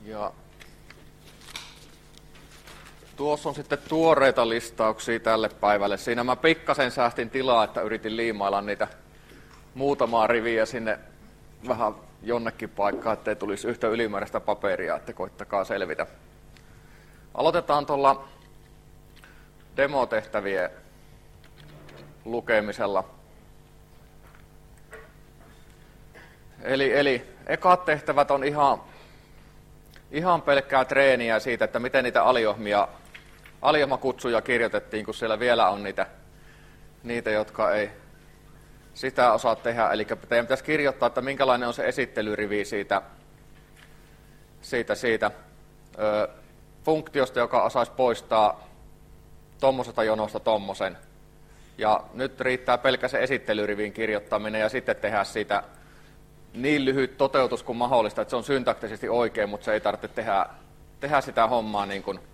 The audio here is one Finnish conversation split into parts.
Ja tuossa on sitten tuoreita listauksia tälle päivälle. Siinä mä pikkasen säästin tilaa, että yritin liimailla niitä muutamaa riviä sinne vähän jonnekin paikkaan, ettei tulisi yhtä ylimääräistä paperia, että koittakaa selvitä. Aloitetaan tuolla demotehtävien lukemisella. Eli ekat tehtävät on ihan pelkkää treeniä siitä, että miten niitä aliohmakutsuja kirjoitettiin, kun siellä vielä on niitä jotka ei sitä osaa tehdä. Eli teidän pitäisi kirjoittaa, että minkälainen on se esittelyrivi siitä funktiosta, joka osaisi poistaa tommosesta jonosta tommosen. Ja nyt riittää pelkä se esittelyrivin kirjoittaminen ja sitten tehdä siitä niin lyhyt toteutus kuin mahdollista, että se on syntaktisesti oikein, mutta se ei tarvitse tehdä sitä hommaa niin kuin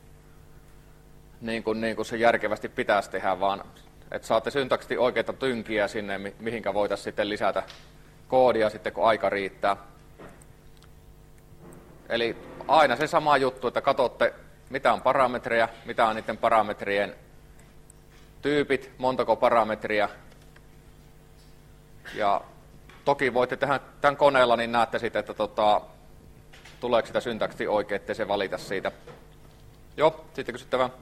se järkevästi pitäisi tehdä, vaan että saatte syntaktisesti oikeita tynkiä sinne, mihinkä voitaisiin sitten lisätä koodia sitten, kun aika riittää. Eli aina se sama juttu, että katsotte, mitä on parametreja, mitä on niiden parametrien tyypit, montako parametria. Ja toki voitte tehdä tämän koneella, niin näette sitten, että tuleeko sitä syntaktisesti oikein, ettei se valita siitä. Joo, sitten kysyttävä.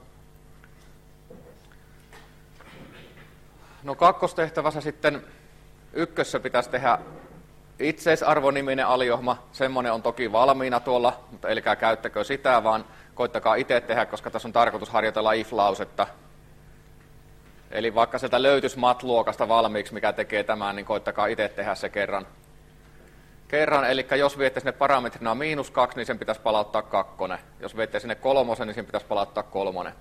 No kakkostehtävässä sitten ykkössä pitäisi tehdä itseisarvoniminen aliohma. Semmoinen on toki valmiina tuolla, mutta älkää käyttäkö sitä, vaan koittakaa itse tehdä, koska tässä on tarkoitus harjoitella if-lausetta. Eli vaikka sieltä löytyisi mat-luokasta valmiiksi, mikä tekee tämän, niin koittakaa itse tehdä se kerran. Eli jos viette sinne parametrina -2, niin sen pitäisi palauttaa 2. Jos viette sinne 3, niin sen pitäisi palauttaa 3.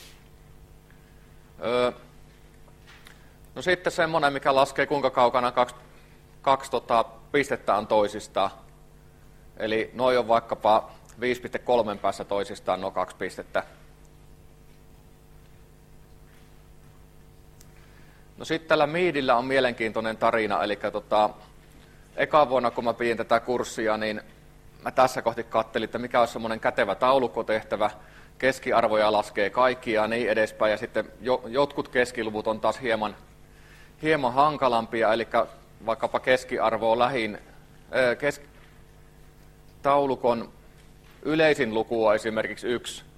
No sitten semmoinen, mikä laskee kuinka kaukana kaksi pistettä on toisistaan. Eli noi on vaikkapa 5,3 päässä toisistaan nuo 2 pistettä. No sitten tällä Meadillä on mielenkiintoinen tarina, eli eka vuonna kun mä pidin tätä kurssia, niin mä tässä kohti kattelin, että mikä olisi semmoinen kätevä taulukkotehtävä, keskiarvoja laskee kaikki ja niin edespäin, ja sitten jotkut keskiluvut on taas hieman hankalampia, eli vaikkapa keskiarvo lähin, taulukon yleisin luku on esimerkiksi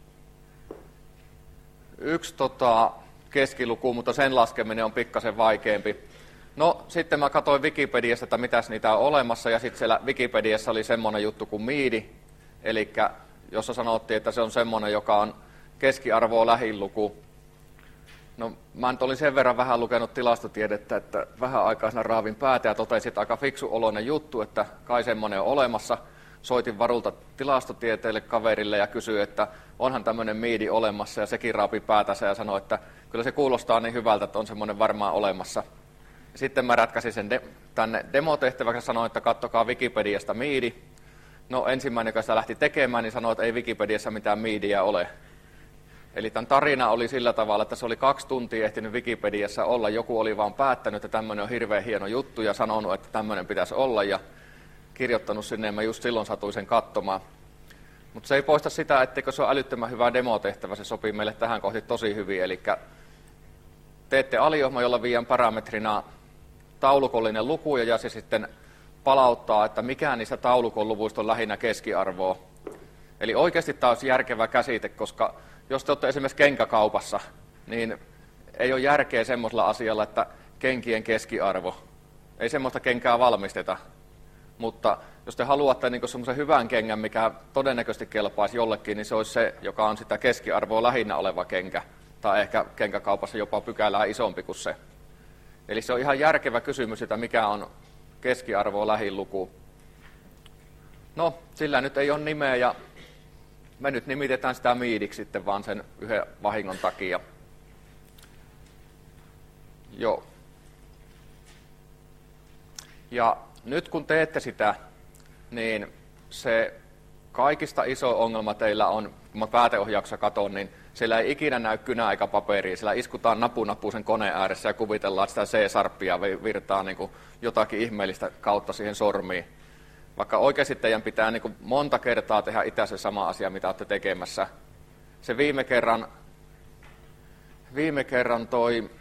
yksi keskiluku, mutta sen laskeminen on pikkasen vaikeampi. No sitten mä katsoin Wikipediasta, että mitäs niitä on olemassa, ja sitten siellä Wikipediassa oli semmoinen juttu kuin Meadi, eli jossa sanottiin, että se on semmoinen, joka on keskiarvoa lähin luku. No mä nyt olin sen verran vähän lukenut tilastotiedettä, että vähän aikaa siinä raavin päätä ja totesin, että aika fiksu oloinen juttu, että kai semmoinen on olemassa. Soitin varulta tilastotieteelle kaverille ja kysyin, että onhan tämmöinen Meadi olemassa, ja sekin raapi päätänsä ja sanoi, että kyllä se kuulostaa niin hyvältä, että on semmoinen varmaan olemassa. Ja sitten mä rätkäsin sen tänne demotehtäväksi ja sanoin, että katsokaa Wikipediasta Meadi. No ensimmäinen, joka sitä lähti tekemään, niin sanoi, että ei Wikipediassa mitään Meadia ole. Eli tämän tarina oli sillä tavalla, että se oli 2 tuntia ehtinyt Wikipediassa olla. Joku oli vaan päättänyt, että tämmöinen on hirveän hieno juttu ja sanonut, että tämmöinen pitäisi olla ja kirjoittanut sinne ja mä just silloin satuin sen katsomaan. Mutta se ei poista sitä, etteikö se ole älyttömän hyvä demotehtävä. Se sopii meille tähän kohti tosi hyvin. Eli teette aliohma, jolla viian parametrina taulukollinen luku ja se sitten palauttaa, että mikä niistä taulukon luvuista on lähinnä keskiarvoa. Eli oikeasti tämä olisi järkevä käsite, koska jos te olette esimerkiksi kenkäkaupassa, niin ei ole järkeä semmoisella asialla, että kenkien keskiarvo. Ei semmoista kenkää valmisteta. Mutta jos te haluatte niin semmoisen hyvän kengän, mikä todennäköisesti kelpaisi jollekin, niin se olisi se, joka on sitä keskiarvoa lähinnä oleva kenkä. Tai ehkä kenkäkaupassa jopa pykälää isompi kuin se. Eli se on ihan järkevä kysymys, että mikä on keskiarvoa lähin luku. No, sillä nyt ei ole nimeä ja me nyt nimitetään sitä Meadiksi sitten vaan sen yhden vahingon takia. Joo. Ja nyt kun teette sitä, niin se kaikista iso ongelma teillä on, kun mä pääteohjauksessa katson, niin siellä ei ikinä näy kynä eikä paperia. Siellä iskutaan napu sen koneen ääressä ja kuvitellaan, että sitä C-sarppia virtaa niin kuin jotakin ihmeellistä kautta siihen sormiin. vaikka oikeasti teidän pitää niin kuin monta kertaa tehdä itse se sama asia, mitä olette tekemässä. Se viime kerran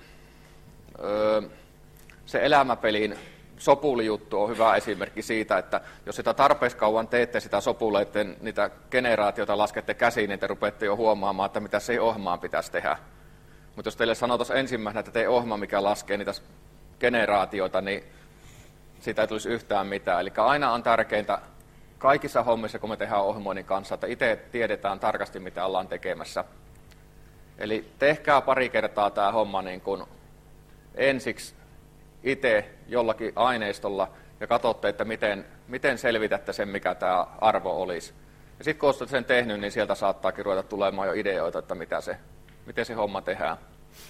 se elämäpelin sopulijuttu on hyvä esimerkki siitä, että jos sitä tarpeeksi kauan teette sitä sopuleiden niitä generaatioita, laskette käsiin, niin te rupeatte jo huomaamaan, että mitä se ohjelmaan pitäisi tehdä. Mutta jos teille sanotaan ensimmäisenä, että tee ohjelma, mikä laskee niitä generaatioita, niin siitä ei tulisi yhtään mitään. Eli aina on tärkeintä kaikissa hommissa, kun me tehdään ohjelmoinnin kanssa, että itse tiedetään tarkasti, mitä ollaan tekemässä. Eli tehkää pari kertaa tämä homma niin kuin ensiksi itse jollakin aineistolla ja katsotte, että miten selvitätte sen, mikä tämä arvo olisi. Ja sitten kun olette sen tehnyt, niin sieltä saattaakin ruveta tulemaan jo ideoita, että miten se homma tehdään.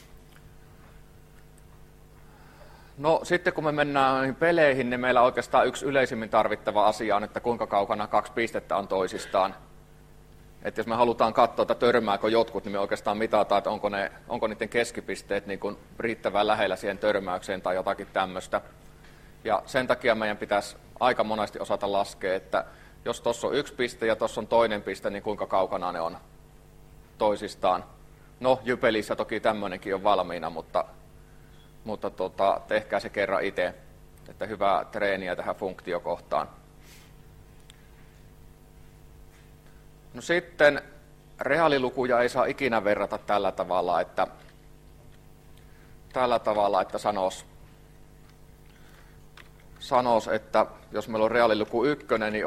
No sitten kun me mennään noihin peleihin, niin meillä oikeastaan yksi yleisimmin tarvittava asia on, että kuinka kaukana 2 pistettä on toisistaan. Että jos me halutaan katsoa, että törmääkö jotkut, niin me oikeastaan mitataan, että onko niiden keskipisteet niin kuin riittävän lähellä siihen törmäykseen tai jotakin tämmöistä. Ja sen takia meidän pitäisi aika monesti osata laskea, että jos tuossa on 1 piste ja tuossa on toinen piste, niin kuinka kaukana ne on toisistaan. No, Jypelissä toki tämmöinenkin on valmiina, mutta tehkää se kerran itse, että hyvää treeniä tähän funktiokohtaan. No sitten reaalilukuja ei saa ikinä verrata tällä tavalla, että sanois, että jos meillä on reaaliluku 1, niin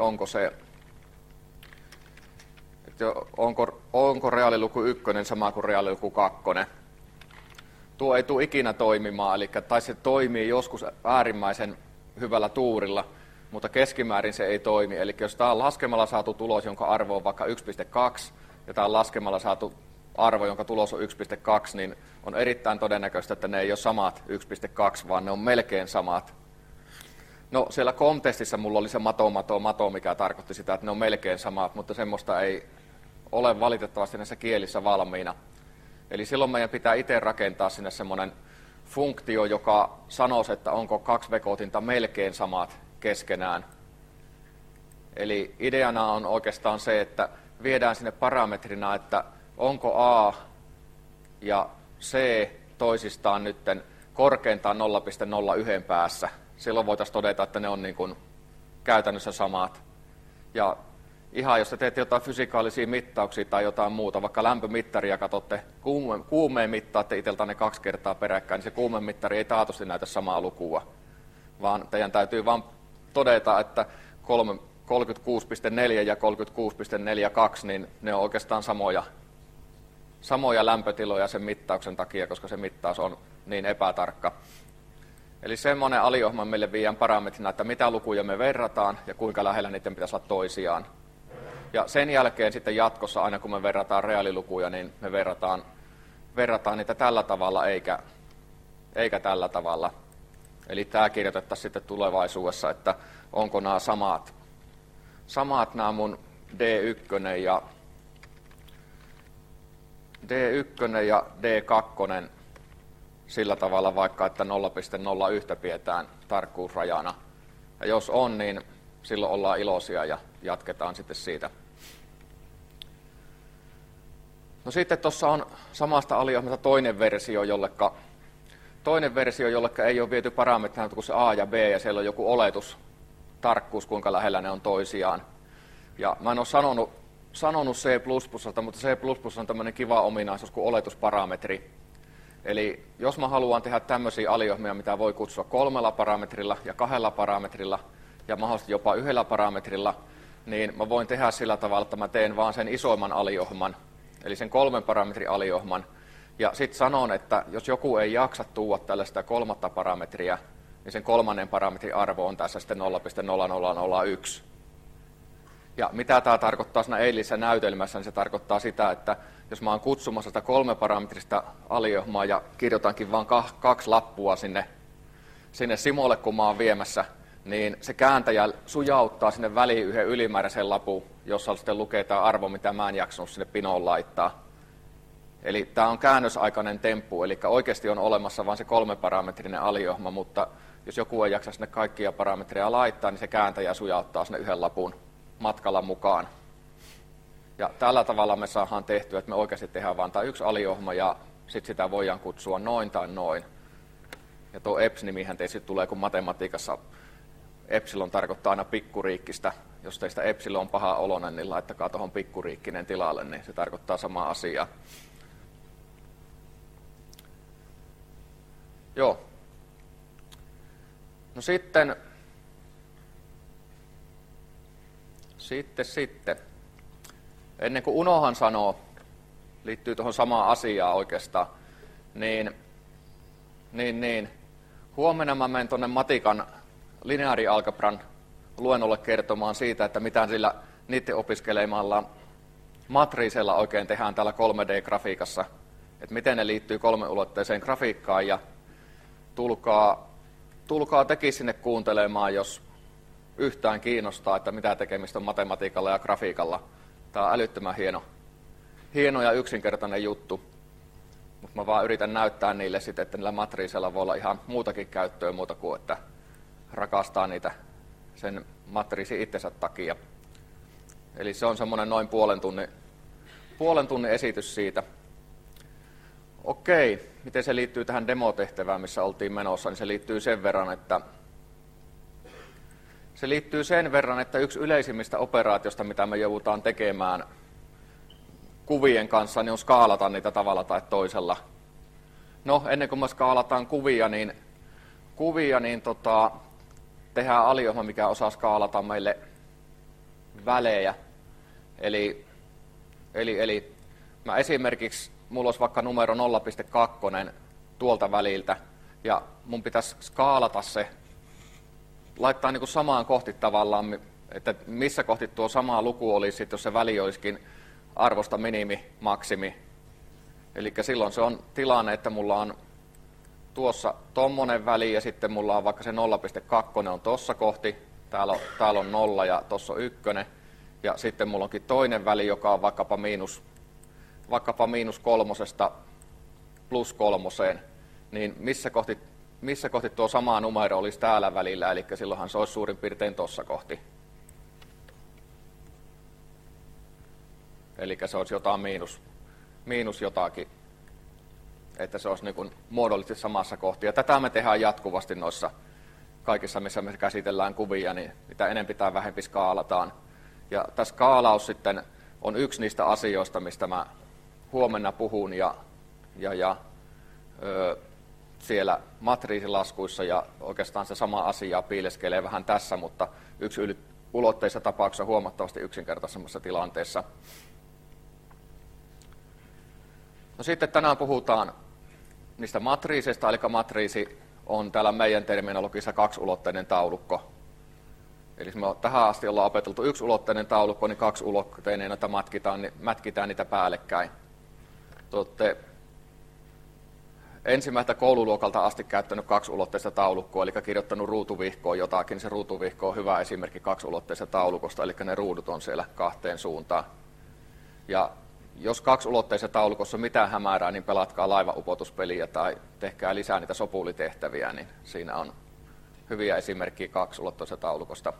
onko reaaliluku 1 sama kuin reaaliluku 2? Tuo ei tule ikinä toimimaan, tai se toimii joskus äärimmäisen hyvällä tuurilla, mutta keskimäärin se ei toimi. Eli jos tämä on laskemalla saatu tulos, jonka arvo on vaikka 1,2, ja tämä on laskemalla saatu arvo, jonka tulos on 1,2, niin on erittäin todennäköistä, että ne ei ole samat 1,2, vaan ne on melkein samat. No siellä COM-testissä mulla oli se mato, mikä tarkoitti sitä, että ne on melkein samat, mutta semmoista ei ole valitettavasti näissä kielissä valmiina. Eli silloin meidän pitää itse rakentaa sinne semmoinen funktio, joka sanoo, että onko 2 vekotinta melkein samat keskenään. Eli ideana on oikeastaan se, että viedään sinne parametrina, että onko A ja C toisistaan nytten korkeintaan 0,01 päässä. Silloin voitaisiin todeta, että ne on niin kuin käytännössä samat. Ja ihan jos te teette jotain fysikaalisia mittauksia tai jotain muuta, vaikka lämpömittaria katsotte, kuumeen mittaatte itseltänne 2 kertaa peräkkäin, niin se kuumemittari ei taatusti näytä samaa lukua, vaan teidän täytyy vain todeta, että 36,4 ja 36,42, niin ne on oikeastaan samoja lämpötiloja sen mittauksen takia, koska se mittaus on niin epätarkka. Eli semmoinen aliohjelma meille viedään parametrina, että mitä lukuja me verrataan ja kuinka lähellä niiden pitäisi olla toisiaan. Ja sen jälkeen sitten jatkossa, aina kun me verrataan reaalilukuja, niin me verrataan niitä tällä tavalla eikä tällä tavalla. Eli tämä kirjoitettaisiin sitten tulevaisuudessa, että onko nämä samat nämä mun D1 ja D2 sillä tavalla vaikka, että 0,01 pidetään tarkkuusrajana. Ja jos on, niin silloin ollaan iloisia ja jatketaan sitten siitä. No sitten tuossa on samasta aliohjelmasta toinen versio, jolleka ei ole viety parametrina kuin se A ja B, ja siellä on joku tarkkuus, kuinka lähellä ne on toisiaan. Ja mä en ole sanonut C++, mutta C++ on tämmöinen kiva ominaisuus kuin oletusparametri. Eli jos mä haluan tehdä tämmöisiä aliohjelmia, mitä voi kutsua 3 parametrilla ja 2 parametrilla ja mahdollisesti jopa 1 parametrilla, niin mä voin tehdä sillä tavalla, että mä teen vaan sen isoimman aliohjelman, eli sen 3 parametrin aliohjelman. Ja sitten sanon, että jos joku ei jaksa tuoda tällaista 3 parametria, niin sen 3. parametrin arvo on tässä sitten 0,0001. Ja mitä tämä tarkoittaa siinä eilisessä näytelmässä, niin se tarkoittaa sitä, että jos mä oon kutsumassa sitä 3 parametrista aliohjelmaa ja kirjoitankin vain 2 lappua sinne Simolle, kun mä oon viemässä, niin se kääntäjä sujauttaa sinne väliin yhden ylimääräisen lapun, jossa sitten lukee tämä arvo, mitä mä en jaksanut sinne pinoon laittaa. Eli tämä on käännösaikainen temppu, eli oikeasti on olemassa vain se 3 parametrinen aliohjelma, mutta jos joku ei jaksa sinne kaikkia parametreja laittaa, niin se kääntäjä sujauttaa sinne yhden lapun matkalla mukaan. Ja tällä tavalla me saadaan tehtyä, että me oikeasti tehdään vain tämä yksi aliohjelma ja sitten sitä voidaan kutsua noin tai noin. Ja tuo EPS-nimihän teistä tulee, kun matematiikassa epsilon tarkoittaa aina pikkuriikkistä. Jos teistä epsilon on paha oloinen, niin laittakaa tuohon pikkuriikkinen tilalle, niin se tarkoittaa samaa asiaa. Joo. No sitten. Ennen kuin Unohan sanoo, liittyy tuohon samaan asiaan oikeastaan, niin huomenna mä menen tuonne matikan lineaarialgebran luennolle kertomaan siitä, että mitä sillä niiden opiskelemalla matriiseilla oikein tehdään täällä 3D-grafiikassa, että miten ne liittyy kolmeulotteiseen grafiikkaan, ja tulkaa tekin sinne kuuntelemaan, jos yhtään kiinnostaa, että mitä tekemistä on matematiikalla ja grafiikalla. Tämä on älyttömän hieno ja yksinkertainen juttu, mutta mä vaan yritän näyttää niille sitten, että niillä matriiseilla voi olla ihan muutakin käyttöä muuta kuin, että rakastaa niitä sen matriisin itsensä takia. Eli se on semmoinen noin puolen tunnin esitys siitä. Okei, miten se liittyy tähän demotehtävään, missä oltiin menossa, niin se liittyy sen verran, että yksi yleisimmistä operaatiosta, mitä me joudutaan tekemään kuvien kanssa, niin on skaalata niitä tavalla tai toisella. No, ennen kuin me skaalataan kuvia, niin tehdään aliohjelma, mikä osaa skaalata meille välejä. Eli mä esimerkiksi, mulla olisi vaikka numero 0,2 tuolta väliltä, ja mun pitäisi skaalata se, laittaa niin kuin samaan kohti tavallaan, että missä kohti tuo sama luku olisi, jos se väli olisikin arvosta minimi, maksimi. Eli silloin se on tilanne, että mulla on tuossa tommonen väli ja sitten mulla on vaikka se 0,2 on tuossa kohti, täällä on 0 ja tuossa on 1, ja sitten mulla onkin toinen väli, joka on vaikkapa -3 +3, niin missä kohti tuo sama numero olisi täällä välillä, eli silloinhan se olisi suurin piirtein tuossa kohti. Eli se olisi jotain miinus jotakin, että se olisi niin kuin muodollisesti samassa kohti. Ja tätä me tehdään jatkuvasti noissa kaikissa, missä me käsitellään kuvia, niin mitä enempi tai vähempi skaalataan. Ja tämä skaalaus sitten on yksi niistä asioista, mistä mä huomenna puhun ja siellä matriisilaskuissa, ja oikeastaan se sama asia piileskelee vähän tässä, mutta yksi ulotteisessa tapauksessa huomattavasti yksinkertaisemmassa tilanteessa. No sitten tänään puhutaan niistä matriiseista, eli matriisi on täällä meidän terminologissa kaksiulotteinen taulukko. Eli me tähän asti ollaan opeteltu yksiulotteinen taulukko, niin kaksiulotteinen, jota mätkitään niitä päällekkäin. Te olette ensimmäistä koululuokalta asti käyttänyt kaksiulotteista taulukkoa, eli kirjoittanut ruutuvihkoon jotakin. Se ruutuvihko on hyvä esimerkki kaksiulotteisesta taulukosta, eli ne ruudut on siellä kahteen suuntaan. Ja jos kaksiulotteisessa taulukossa on mitään hämärää, niin pelatkaa laivaupotuspeliä tai tehkää lisää niitä sopulitehtäviä, niin siinä on hyviä esimerkkejä kaksiulotteisesta taulukosta.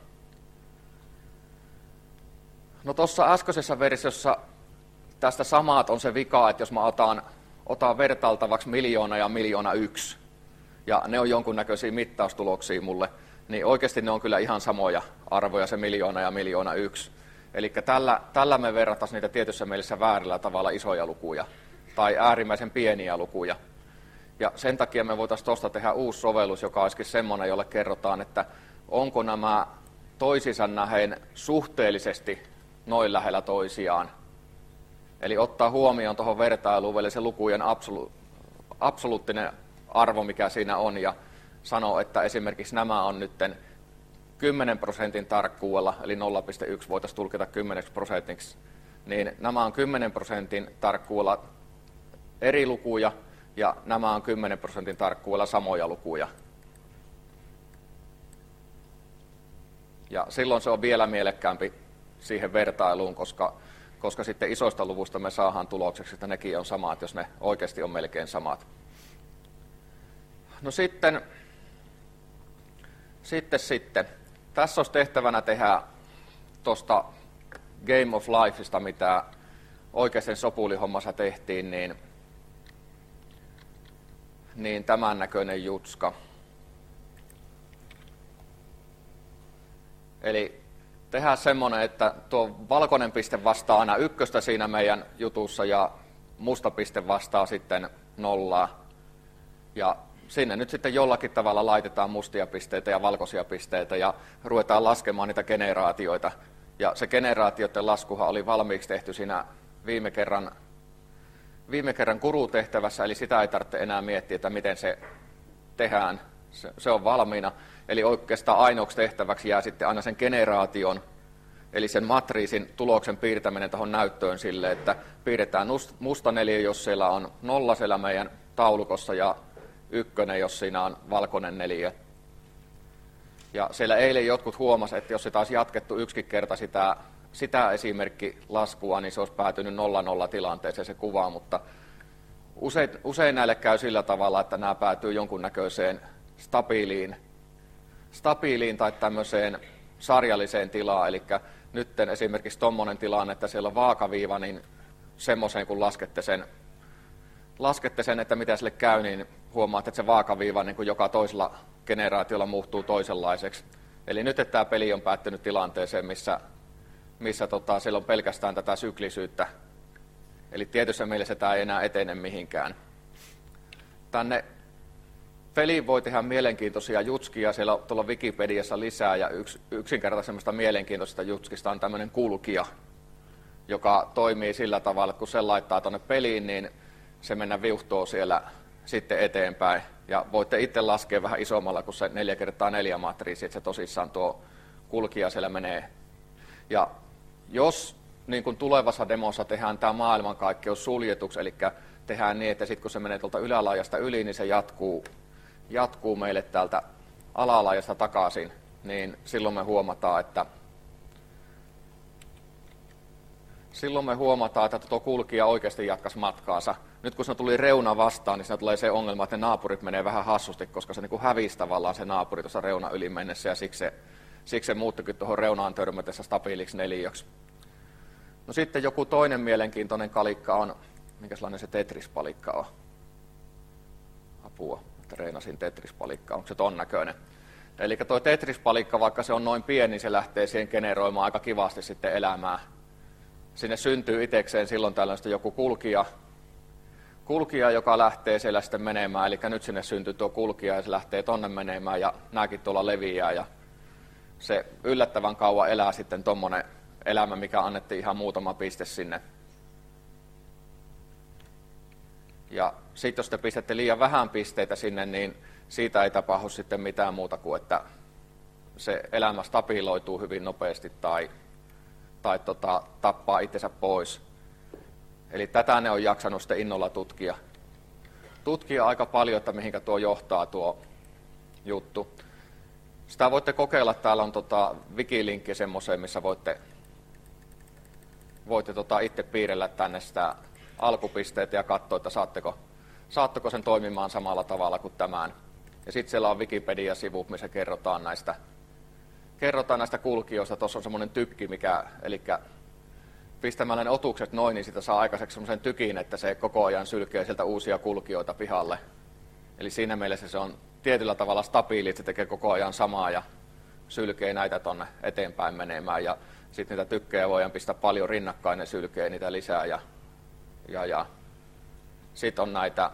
No tuossa äskeisessä versiossa tästä samat on se vika, että jos mä otan vertailtavaksi 1 000 000 ja 1 000 001, ja ne on jonkunnäköisiä mittaustuloksia mulle, niin oikeasti ne on kyllä ihan samoja arvoja, se 1 000 000 ja 1 001. Eli tällä me verrattaisiin niitä tietyssä mielessä väärillä tavalla isoja lukuja, tai äärimmäisen pieniä lukuja. Ja sen takia me voitaisiin tuosta tehdä uusi sovellus, joka olisikin semmoinen, jolle kerrotaan, että onko nämä toisiinsa nähden suhteellisesti noin lähellä toisiaan. Eli ottaa huomioon tuohon vertailuun vielä se lukujen absoluuttinen arvo, mikä siinä on, ja sanoo, että esimerkiksi nämä on nyt 10% tarkkuudella, eli 0,1 voitaisiin tulkita 10%, niin nämä on 10% tarkkuudella eri lukuja, ja nämä on 10% tarkkuudella samoja lukuja. Ja silloin se on vielä mielekkäämpi siihen vertailuun, koska sitten isoista luvusta me saadaan tulokseksi, että nekin on samat, jos ne oikeasti on melkein samat. No sitten Sitten. Tässä olisi tehtävänä tehdä tuosta Game of Lifeista, mitä oikeisen sopulihommassa tehtiin, niin tämän näköinen jutska. Eli tehdään semmoinen, että tuo valkoinen piste vastaa aina ykköstä siinä meidän jutussa ja musta piste vastaa sitten nollaa. Ja sinne nyt sitten jollakin tavalla laitetaan mustia pisteitä ja valkoisia pisteitä ja ruvetaan laskemaan niitä generaatioita. Ja se generaatioiden laskuhan oli valmiiksi tehty siinä viime kerran guru-tehtävässä, eli sitä ei tarvitse enää miettiä, että miten se tehdään. Se on valmiina. Eli oikeastaan ainoaksi tehtäväksi jää sitten aina sen generaation, eli sen matriisin tuloksen piirtäminen tuohon näyttöön sille, että piirretään musta neliö, jos siellä on 0 siellä meidän taulukossa, ja 1, jos siinä on valkoinen neliö. Ja siellä eilen jotkut huomasivat, että jos sitä olisi jatkettu yksikin kerta sitä esimerkkilaskua, niin se olisi päätynyt 0-0 tilanteeseen se kuva, mutta usein näille käy sillä tavalla, että nämä päätyy jonkunnäköiseen stabiiliin tai tämmöiseen sarjalliseen tilaan, eli nyt esimerkiksi tuommoinen tilanne, että siellä on vaakaviiva, niin semmoiseen kun laskette sen, että mitä sille käy, niin huomaatte, että se vaakaviiva niin kuin joka toisella generaatiolla muuttuu toisenlaiseksi. Eli nyt että tämä peli on päättynyt tilanteeseen, missä siellä on pelkästään tätä syklisyyttä. Eli tietyssä mielessä tämä ei enää etene mihinkään. Tänne peliin voi tehdä mielenkiintoisia jutskia, siellä on tuolla Wikipediassa lisää, ja yksinkertaisemmasta mielenkiintoisesta jutskista on tämmöinen kulkija, joka toimii sillä tavalla, että kun sen laittaa tuonne peliin, niin se mennä viuhtoo siellä sitten eteenpäin. Ja voitte itse laskea vähän isommalla kuin se 4x4 matriisi, että se tosissaan tuo kulkija siellä menee. Ja jos niin kuin tulevassa demossa tehdään tämä maailmankaikkeus suljetuksi, eli tehdään niin, että sitten kun se menee tuolta ylälaajasta yli, niin se jatkuu meille täältä alalaajasta takaisin, niin silloin me huomataan, että tuo kulkija oikeasti jatkaisi matkaansa. Nyt kun se tuli reuna vastaan, niin siinä tulee se ongelma, että ne naapurit menee vähän hassusti, koska se niin kuin hävisi tavallaan se naapuri tuossa reuna yli mennessä, ja siksi se muuttuikin tuohon reunaan törmätessä stabiiliksi neliöksi. No sitten joku toinen mielenkiintoinen kalikka on, minkälainen se Tetris-palikka on? Apua, että reinasin Tetris-palikkaa, onko se ton näköinen? Eli tuo Tetris-palikka, vaikka se on noin pieni, niin se lähtee siihen generoimaan aika kivasti sitten elämää. Sinne syntyy itsekseen silloin tällaista joku kulkija, joka lähtee siellä sitten menemään, eli nyt sinne syntyy tuo kulkija ja se lähtee tonne menemään ja nääkin tuolla leviää ja se yllättävän kauan elää sitten tommonen elämä, mikä annettiin ihan muutama piste sinne. Ja sitten jos te pistätte liian vähän pisteitä sinne, niin siitä ei tapahdu sitten mitään muuta kuin, että se elämä stabiloituu hyvin nopeasti tai tappaa itsensä pois. Eli tätä ne on jaksanut sitten innolla tutkia aika paljon, että mihinkä tuo johtaa tuo juttu. Sitä voitte kokeilla, täällä on wikilinkki semmoiseen, missä voitte itse piirrellä tänne sitä alkupisteitä ja katsoa, että saatteko sen toimimaan samalla tavalla kuin tämän. Ja sitten siellä on Wikipedia-sivu, missä kerrotaan näistä kulkijoista. Tuossa on semmoinen tykki, eli pistämällä ne otukset noin, niin sitä saa aikaiseksi semmoisen tykin, että se koko ajan sylkee sieltä uusia kulkijoita pihalle. Eli siinä mielessä se on tietyllä tavalla stabiili, että se tekee koko ajan samaa ja sylkee näitä tonne eteenpäin menemään. Ja sitten niitä tykkejä voidaan pistää paljon rinnakkain, ne sylkee niitä lisää. Ja sitten on näitä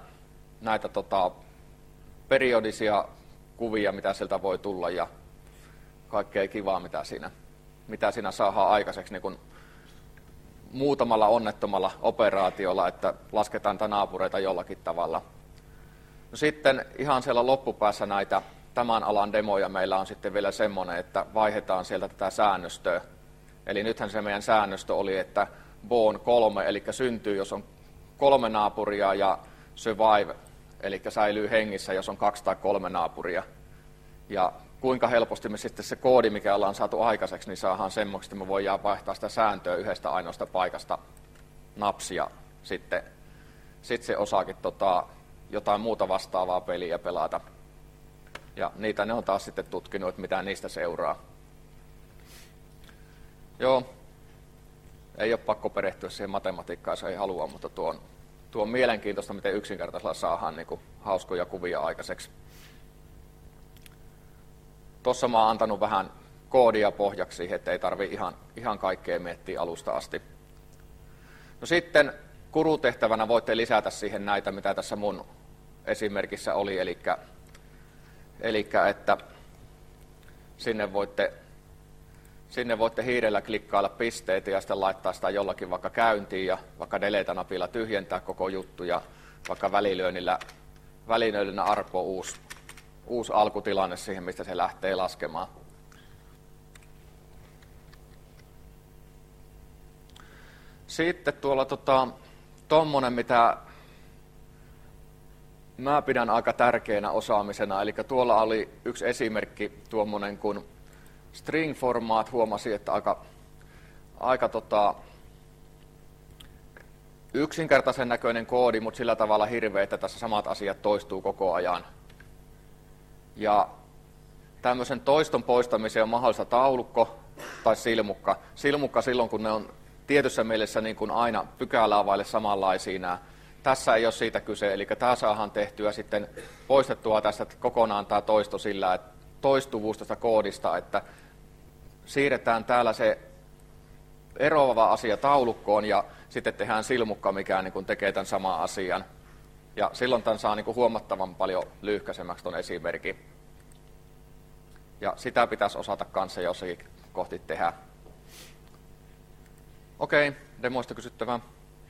periodisia kuvia, mitä sieltä voi tulla ja kaikkea kivaa, mitä siinä saadaan aikaiseksi niin kun muutamalla onnettomalla operaatiolla, että lasketaan niitä naapureita jollakin tavalla. No sitten ihan siellä loppupäässä näitä tämän alan demoja meillä on sitten vielä semmoinen, että vaihdetaan sieltä tätä säännöstöä. Eli nythän se meidän säännöstö oli, että born 3, eli syntyy, jos on 3 naapuria, ja survive, eli säilyy hengissä, jos on 2 tai 3 naapuria. Ja kuinka helposti me sitten se koodi, mikä ollaan saatu aikaiseksi, niin saadaan semmoista, että me voidaan vaihtaa sitä sääntöä yhdestä ainoasta paikasta napsia. Sitten se osaakin jotain muuta vastaavaa peliä pelata. Ja niitä ne on taas sitten tutkinut, että mitä niistä seuraa. Joo, ei ole pakko perehtyä siihen matematiikkaan, jos ei halua, mutta tuo on mielenkiintoista, miten yksinkertaisella saadaan niin kuin hauskoja kuvia aikaiseksi. Tuossa mä oon antanut vähän koodia pohjaksi siihen, että ei tarvitse ihan kaikkea miettiä alusta asti. No sitten kurutehtävänä voitte lisätä siihen näitä, mitä tässä mun esimerkissä oli, eli että sinne voitte hiirellä klikkailla pisteitä ja sitten laittaa sitä jollakin vaikka käyntiin ja vaikka delete-napilla tyhjentää koko juttu ja vaikka välilyönnillä arpoa uusi alkutilanne siihen, mistä se lähtee laskemaan. Sitten tuolla tommonen, mitä mä pidän aika tärkeänä osaamisena, eli tuolla oli yksi esimerkki tuommoinen kuin string format, huomasin, että aika yksinkertaisen näköinen koodi, mutta sillä tavalla hirveä, että tässä samat asiat toistuu koko ajan. Ja tämmöisen toiston poistamiseen on mahdollista taulukko tai silmukka. Silmukka silloin, kun ne on tietyssä mielessä niin kuin aina pykälää vaille samanlaisia nämä. Tässä ei ole siitä kyse, eli tämä saadaan tehtyä sitten poistettua tästä kokonaan tämä toisto sillä, että toistuvuus tästä koodista, että siirretään täällä se eroava asia taulukkoon ja sitten tehdään silmukka, mikä niin kuin tekee tämän saman asian. Ja silloin tämän saa niin kuin huomattavan paljon lyhkäisemmäksi tuon esimerkin. Ja sitä pitäisi osata kanssa jossakin kohti tehdä. Okei, demoista kysyttävää.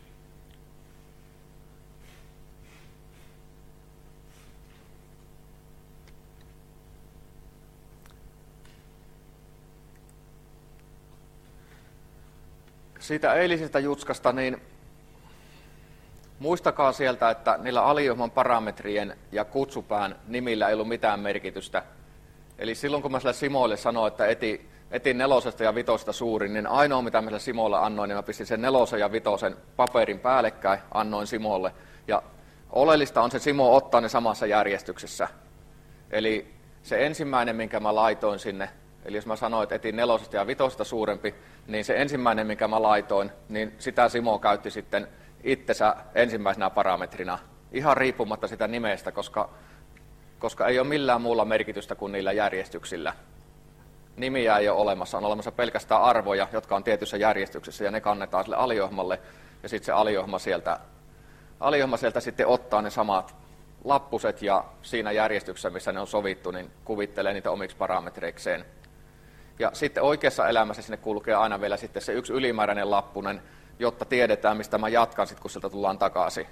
Siitä eilisestä jutskasta, niin muistakaa sieltä, että niillä aliohjelman parametrien ja kutsupään nimillä ei ollut mitään merkitystä. Eli silloin kun mä sille Simoille sanoin, että etin 4 ja 5 suurin, niin ainoa mitä mä sille Simolle annoin, niin mä pistin sen 4 ja 5 paperin päällekkäin, annoin Simolle. Ja oleellista on se Simo ottaa ne samassa järjestyksessä. Eli se ensimmäinen, minkä mä laitoin sinne, eli jos mä sanoin, että etin 4 ja 5 suurempi, niin se ensimmäinen, minkä mä laitoin, niin sitä Simo käytti sitten itsensä ensimmäisenä parametrina, ihan riippumatta sitä nimestä, koska ei ole millään muulla merkitystä kuin niillä järjestyksillä. Nimiä ei ole olemassa, on olemassa pelkästään arvoja, jotka on tietyssä järjestyksessä, ja ne kannetaan sille aliohjelmalle, ja sitten se aliohjelma sieltä sitten ottaa ne samat lappuset, ja siinä järjestyksessä, missä ne on sovittu, niin kuvittelee niitä omiksi parametreikseen. Ja sitten oikeassa elämässä sinne kulkee aina vielä sitten se yksi ylimääräinen lappunen, jotta tiedetään, mistä mä jatkan sitten, kun sieltä tullaan takaisin.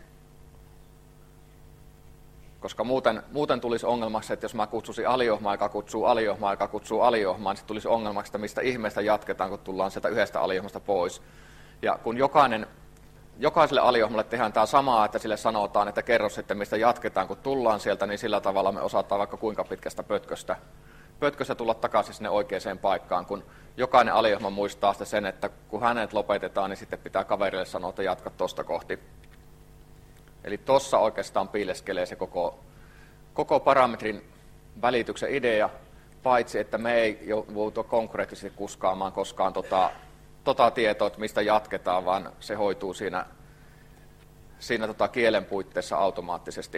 Koska muuten tulisi ongelmaksi, että jos mä kutsuisin aliohjelmaa, joka kutsuu aliohjelmaa, joka kutsuu aliohjelmaa, niin sitten tulisi ongelmaksi, että mistä ihmeestä jatketaan, kun tullaan sieltä yhdestä aliohjelmasta pois. Ja kun jokaiselle aliohjelmalle tehdään tämä samaa, että sille sanotaan, että kerro sitten, mistä jatketaan, kun tullaan sieltä, niin sillä tavalla me osataan vaikka kuinka pitkästä pötköstä tulla takaisin sinne oikeaan paikkaan, kun jokainen aliohjelma muistaa sitten sen, että kun hänet lopetetaan, niin sitten pitää kaverille sanoa, että jatka tuosta kohti. Eli tuossa oikeastaan piileskelee se koko parametrin välityksen idea, paitsi että me ei joutua konkreettisesti kuskaamaan koskaan tota tietoa, että mistä jatketaan, vaan se hoituu siinä kielen puitteissa automaattisesti.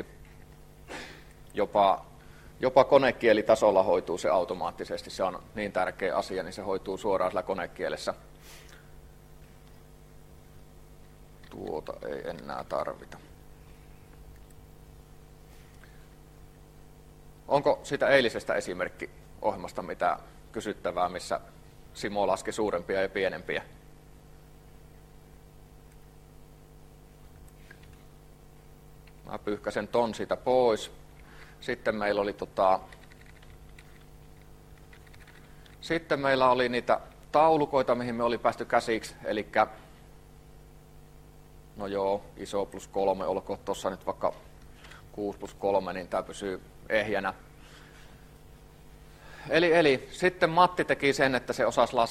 Jopa konekielitasolla hoituu se automaattisesti. Se on niin tärkeä asia, niin se hoituu suoraan sillä konekielessä. Tuota ei enää tarvita. Onko sitä eilisestä esimerkkiohjelmasta mitä kysyttävää, missä Simo laski suurempia ja pienempiä? Mä pyyhkäsen ton siitä pois. Sitten meillä oli niitä taulukoita, mihin me oli päästy käsiksi, eli no joo, iso plus 3, olkoon tuossa nyt vaikka 6 plus 3, niin tämä pysyy ehjänä. Eli sitten Matti teki sen, että se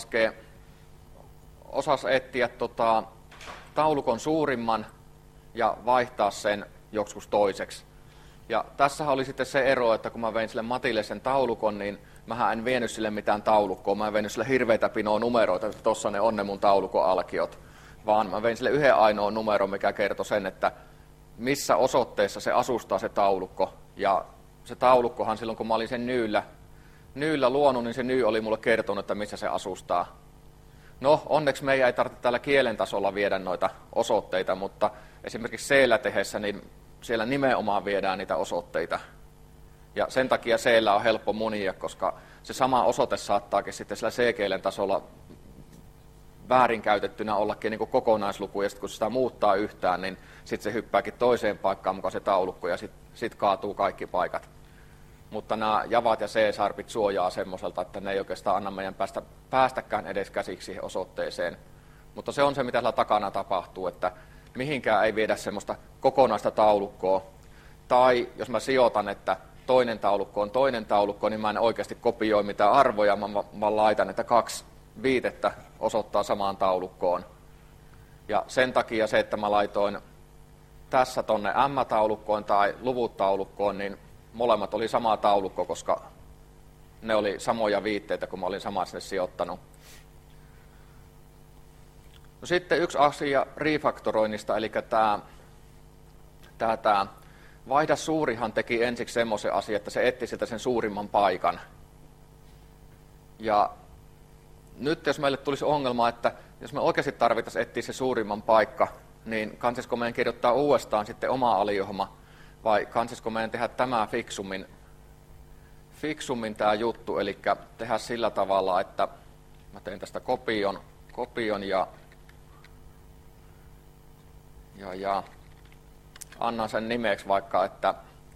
osasi etsiä taulukon suurimman ja vaihtaa sen joskus toiseksi. Ja tässä oli sitten se ero, että kun mä vein sille Matille sen taulukon, niin mähän en vienyt sille mitään taulukkoa, mä en vienyt sille hirveitä pinoa numeroita, että tossa ne on ne mun taulukon alkiot, vaan mä vein sille yhden ainoan numeron, mikä kertoi sen, että missä osoitteessa se asustaa se taulukko. Ja se taulukkohan silloin, kun mä olin sen nyyllä luonut, niin se nyy oli mulle kertonut, että missä se asustaa. No, onneksi meidän ei tarvitse täällä kielen tasolla viedä noita osoitteita, mutta esimerkiksi C-llä tehdessä, niin siellä nimenomaan viedään niitä osoitteita. Ja sen takia C-llä on helppo munia, koska se sama osoite saattaakin sitten sillä C-kielen tasolla väärinkäytettynä ollakin niin kuin kokonaisluku, ja sitten kun sitä muuttaa yhtään, niin sitten se hyppääkin toiseen paikkaan mukaan se taulukko, ja sitten kaatuu kaikki paikat. Mutta nämä javat ja C-sarpit suojaa semmoiselta, että ne ei oikeastaan anna meidän päästäkään edes käsiksi siihen osoitteeseen. Mutta se on se, mitä siellä takana tapahtuu, että mihinkään ei viedä semmoista kokonaista taulukkoa. Tai jos mä sijoitan, että toinen taulukko on toinen taulukko, niin mä en oikeasti kopioi mitään arvoja, mä vaan laitan, että 2 viitettä osoittaa samaan taulukkoon. Ja sen takia se, että mä laitoin tässä tonne M-taulukkoon tai luvut-taulukkoon, niin molemmat oli sama taulukko, koska ne oli samoja viitteitä, kun mä olin samaa sinne sijoittanut. No sitten yksi asia refaktoroinnista, eli tämä vaihda suurihan teki ensiksi semmoisen asian, että se etsi sieltä sen suurimman paikan. Ja nyt jos meille tulisi ongelma, että jos me oikeasti tarvittaisiin etsiä se suurimman paikka, niin kansisko meidän kirjoittaa uudestaan sitten oma aliohma, vai kansisko meidän tehdä tämä fiksummin tämä juttu, eli tehdä sillä tavalla, että mä teen tästä kopion ja annan sen nimeksi vaikka, että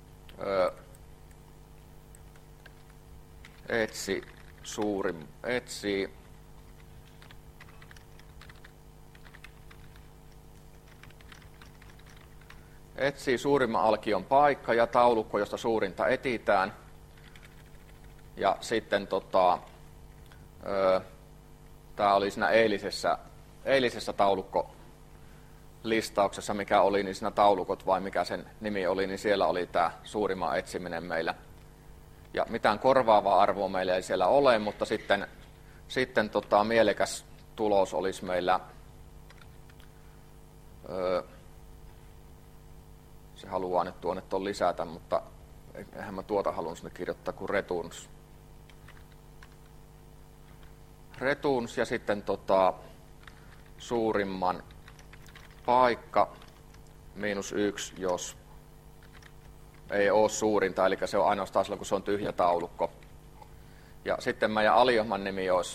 etsi suurimman alkion paikka ja taulukko, josta suurinta etsitään. Ja sitten tämä oli siinä eilisessä taulukkolistauksessa, mikä oli, niin siinä taulukot vai mikä sen nimi oli, niin siellä oli tämä suurimman etsiminen meillä. Ja mitään korvaavaa arvoa meillä ei siellä ole, mutta sitten mielekäs tulos olisi meillä, se haluaa nyt tuonne tuon lisätä, mutta eihän mä tuota halunnut sinne kirjoittaa kuin returns ja sitten suurimman paikka -1, jos ei ole suurinta, eli se on ainoastaan silloin, kun se on tyhjä taulukko. Ja sitten meidän aliohman nimi olisi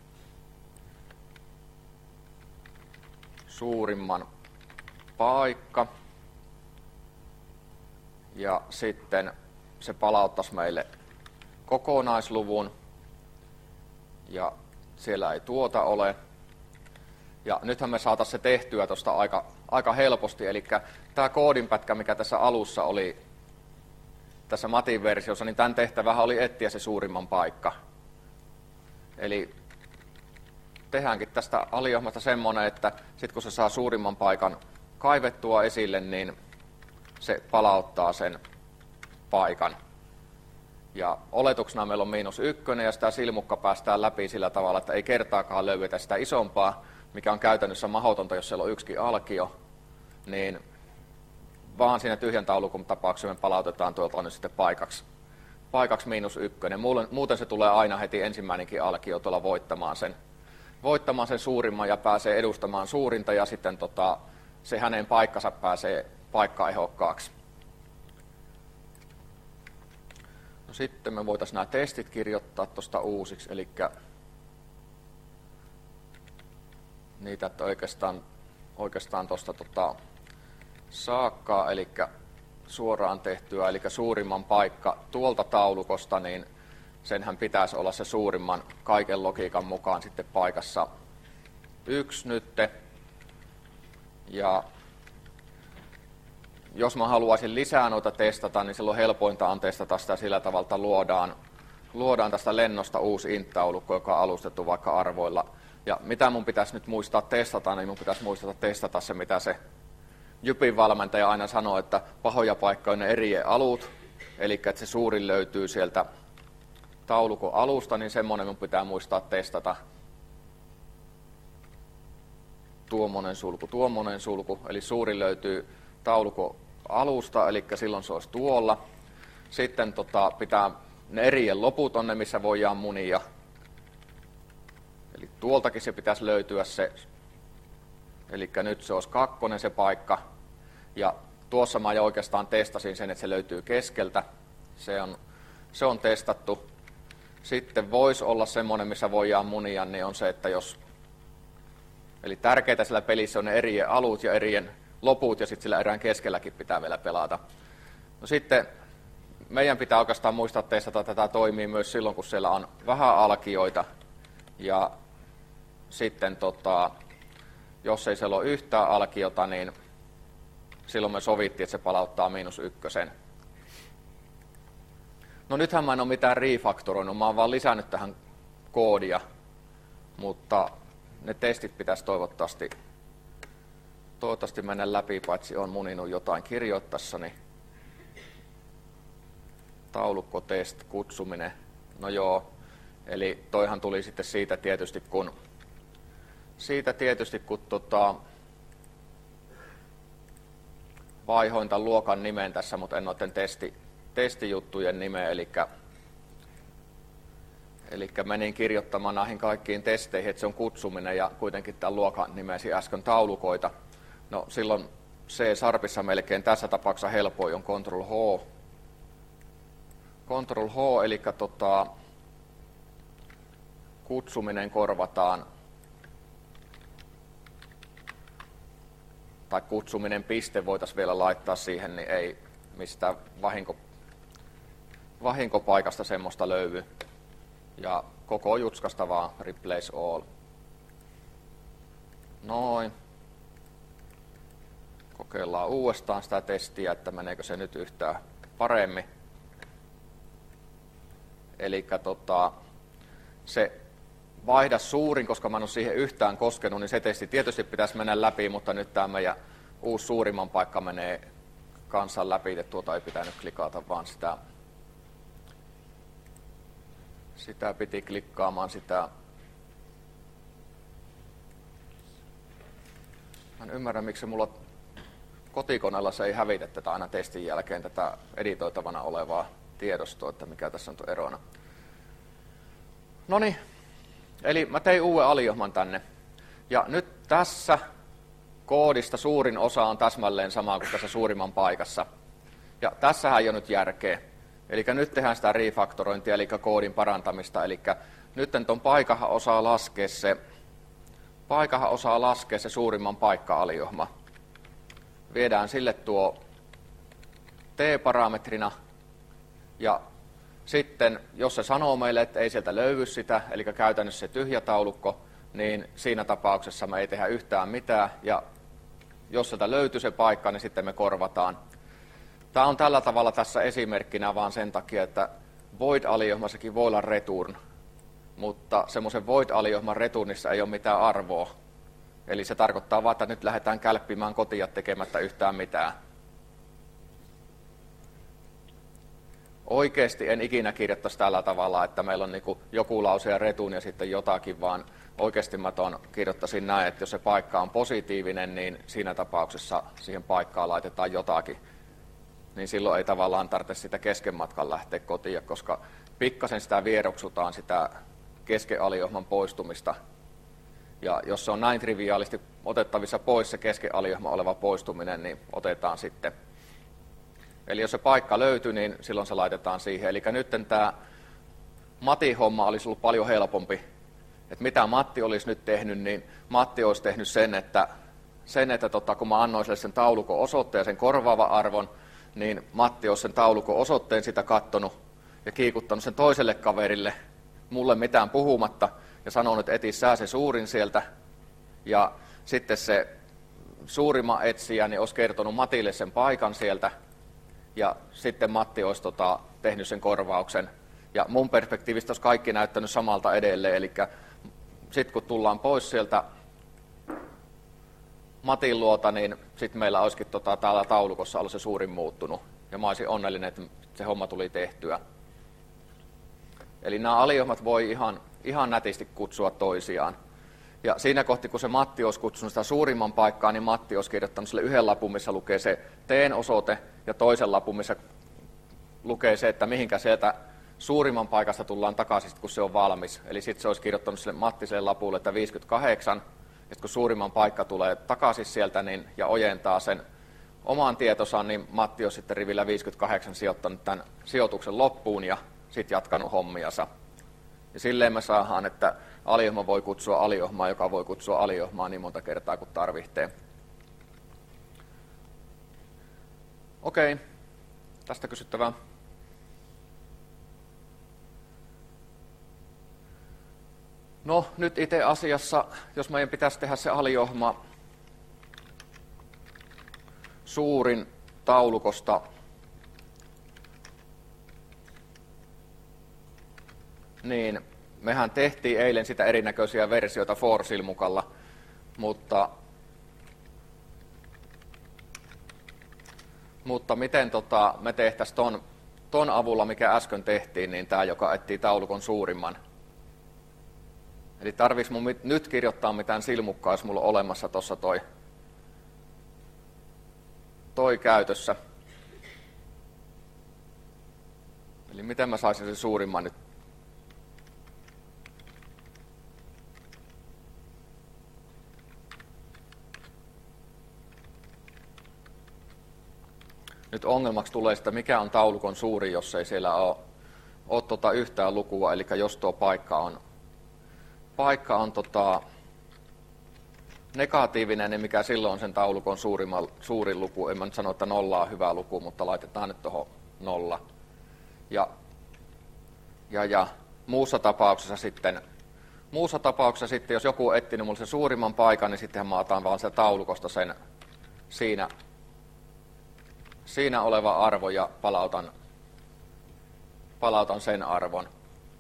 suurimman paikka. Ja sitten se palauttaisi meille kokonaisluvun. Ja siellä ei tuota ole. Ja nythän me saataisiin se tehtyä tuosta aika helposti. Eli tämä koodinpätkä, mikä tässä alussa oli, tässä Matin versiossa, niin tämän tehtävähän oli etsiä se suurimman paikka. Eli tehdäänkin tästä aliohmasta semmoinen, että sitten kun se saa suurimman paikan kaivettua esille, niin se palauttaa sen paikan. Ja oletuksena meillä on -1 ja sitä silmukka päästään läpi sillä tavalla, että ei kertaakaan löydetä sitä isompaa, mikä on käytännössä mahdotonta, jos siellä on yksikin alkio, niin vaan siinä tyhjän taulukon tapauksessa me palautetaan tuolta nyt sitten paikaksi -1. Muuten se tulee aina heti ensimmäinenkin alkio tuolla voittamaan sen suurimman ja pääsee edustamaan suurinta ja sitten se hänen paikkansa pääsee paikkaehokkaaksi. No sitten me voitaisiin nämä testit kirjoittaa tuosta uusiksi, eli niitä että oikeastaan tuosta saakkaa, eli suoraan tehtyä, eli suurimman paikka tuolta taulukosta, niin senhän pitäisi olla se suurimman kaiken logiikan mukaan sitten paikassa 1 nytte. Ja jos mä haluaisin lisää noita testata, niin silloin helpointa on testata sitä sillä tavalla, että luodaan tästä lennosta uusi int-taulukko, joka on alustettu vaikka arvoilla. Ja mitä mun pitäisi nyt muistaa testata, niin mun pitäisi muistaa testata se, mitä se Jypin valmentaja aina sanoo, että pahoja paikkoja on ne erien alut, eli että se suurin löytyy sieltä taulukon alusta, niin semmoinen mun pitää muistaa testata. Tuommoinen sulku, eli suurin löytyy taulukon alusta, eli silloin se olisi tuolla. Sitten pitää ne erien loput on ne, missä voidaan munia. Eli tuoltakin se pitäisi löytyä se. Eli nyt se olisi 2 se paikka. Ja tuossa mä jo oikeastaan testasin sen, että se löytyy keskeltä. Se on testattu. Sitten voisi olla semmoinen, missä voidaan munia, niin on se, että jos... Eli tärkeää sillä pelissä on ne erien alut ja erien loput, ja sitten sillä erään keskelläkin pitää vielä pelata. No sitten meidän pitää oikeastaan muistaa testata, että tätä toimii myös silloin, kun siellä on vähän alkioita. Ja sitten jos ei siellä ole yhtään alkiota, niin silloin me sovittiin, että se palauttaa -1. No nythän mä en ole mitään refaktoroinut, mä oon vaan lisännyt tähän koodia, mutta ne testit pitäisi toivottavasti mennä läpi, paitsi on muninut jotain kirjoittaessani. Taulukkotest, kutsuminen, no joo, eli toihan tuli sitten siitä tietysti kun vaihoin tämän luokan nimen tässä, mutta en noiden testijuttujen nimeä, eli menin kirjoittamaan näihin kaikkiin testeihin, että se on kutsuminen ja kuitenkin tämän luokan nimesi äsken taulukoita. No silloin C-sharpissa melkein tässä tapauksessa helpoin on Ctrl-H. Ctrl-H, eli kutsuminen korvataan, tai kutsuminen piste voitaisiin vielä laittaa siihen, niin ei mistään vahinkopaikasta semmoista löydy. Ja koko jutskasta vaan replace all. Noin. Kokeillaan uudestaan sitä testiä, että meneekö se nyt yhtään paremmin. Eli se vaihda suurin, koska mä en ole siihen yhtään koskenut, niin se testi tietysti pitäisi mennä läpi, mutta nyt tämä meidän uusi suurimman paikka menee kansan läpi, että tuota ei pitänyt klikata, vaan sitä piti klikkaamaan sitä. Mä en ymmärrä, miksi mulla kotikoneella se ei hävitä tätä aina testin jälkeen tätä editoitavana olevaa tiedostoa, että mikä tässä on erona. Noniin, eli mä tein uuden aliohman tänne. Ja nyt tässä koodista suurin osa on täsmälleen sama kuin tässä suurimman paikassa. Ja tässähän ei ole nyt järkeä. Eli nyt tehdään sitä refaktorointia, eli koodin parantamista. Eli nyt tuon paikahan osaa laskea se suurimman paikka-aliohma. Viedään sille tuo t-parametrina. Ja sitten, jos se sanoo meille, että ei sieltä löydy sitä, eli käytännössä se tyhjä taulukko, niin siinä tapauksessa me ei tehdä yhtään mitään. Ja jos sieltä löytyy se paikka, niin sitten me korvataan. Tämä on tällä tavalla tässä esimerkkinä vaan sen takia, että void-aliohmassakin voi olla return, mutta semmoisen void-aliohman returnissa ei ole mitään arvoa. Eli se tarkoittaa vaan, että nyt lähdetään kälppimään kotia tekemättä yhtään mitään. Oikeasti en ikinä kirjoittaisi tällä tavalla, että meillä on niin joku lause ja return ja sitten jotakin, vaan oikeasti mä kirjoittaisin näin, että jos se paikka on positiivinen, niin siinä tapauksessa siihen paikkaan laitetaan jotakin. Niin silloin ei tavallaan tarvitse sitä kesken matkan lähteä kotiin, koska pikkasen sitä vieroksutaan sitä kesken aliohman poistumista. Ja jos se on näin triviaalisti otettavissa pois se kesken aliohman oleva poistuminen, niin otetaan sitten. Eli jos se paikka löytyy, niin silloin se laitetaan siihen. Eli nyt tämä Matin homma olisi ollut paljon helpompi. Että mitä Matti olisi nyt tehnyt, niin Matti olisi tehnyt sen, että kun mä annoin sille sen taulukon osoitteen ja sen korvaavan arvon, niin Matti olisi sen taulukon osoitteen sitä kattonut ja kiikuttanut sen toiselle kaverille, mulle mitään puhumatta, ja sanonut, että eti sää se suurin sieltä. Ja sitten se suurimman etsijä niin olisi kertonut Matille sen paikan sieltä, ja sitten Matti olisi tehnyt sen korvauksen. Ja mun perspektiivistä olisi kaikki näyttänyt samalta edelleen, eli sitten kun tullaan pois sieltä Matin luota, niin sitten meillä olisikin täällä taulukossa ollut se suurin muuttunut. Ja mä olisin onnellinen, että se homma tuli tehtyä. Eli nämä aliohmat voi ihan nätisti kutsua toisiaan. Ja siinä kohti, kun se Matti olisi kutsunut sitä suurimman paikkaa, niin Matti olisi kirjoittanut sille yhden lapun, missä lukee se teen osoite, ja toisen lapun, missä lukee se, että mihinkä sieltä suurimman paikasta tullaan takaisin, kun se on valmis. Eli sitten se olisi kirjoittanut sille Mattiselle lapulle, että 58, ja kun suurimman paikka tulee takaisin sieltä ja ojentaa sen oman tietonsa, niin Matti on sitten rivillä 58 sijoittanut tämän sijoituksen loppuun ja sitten jatkanut hommiansa. Ja silleen me saadaan, että aliohma voi kutsua aliohmaa, joka voi kutsua aliohmaa niin monta kertaa kuin tarvitsee. Okei, tästä kysyttävää. No nyt itse asiassa, jos meidän pitäisi tehdä se aliohma suurin taulukosta, niin mehän tehtiin eilen sitä erinäköisiä versioita for-silmukalla, mutta miten me tehtäisiin ton avulla, mikä äsken tehtiin, niin tämä, joka etsii taulukon suurimman. Eli tarvitsisi mun nyt kirjoittaa mitään silmukkaa, jos mulla on olemassa tuossa toi käytössä. Eli miten mä saisin sen suurimman nyt? Nyt ongelmaksi tulee sitä, mikä on taulukon suuri, jos ei siellä ole yhtään lukua, eli jos tuo paikka on negatiivinen, niin mikä silloin on sen taulukon suurin luku. En mä nyt sano, että 0 on hyvä luku, mutta laitetaan nyt tuohon 0. Ja muussa tapauksessa sitten, jos joku on etsinyt mulle sen suurimman paikan, niin sittenhän mä otan vaan se taulukosta sen siinä oleva arvo ja palautan sen arvon.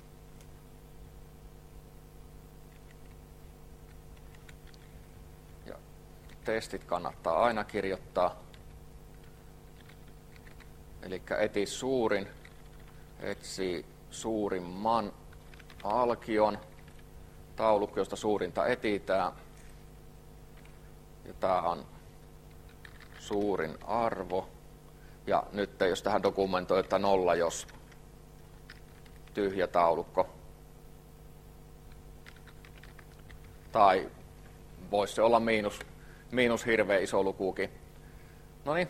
Ja testit kannattaa aina kirjoittaa. Eli etsii suurimman alkion, taulukko, josta suurinta etsitään. Ja tämä on suurin arvo. Ja nyt jos tähän dokumentoi, että 0, jos tyhjä taulukko. Tai voisi se olla miinus hirveän iso lukukin. No niin.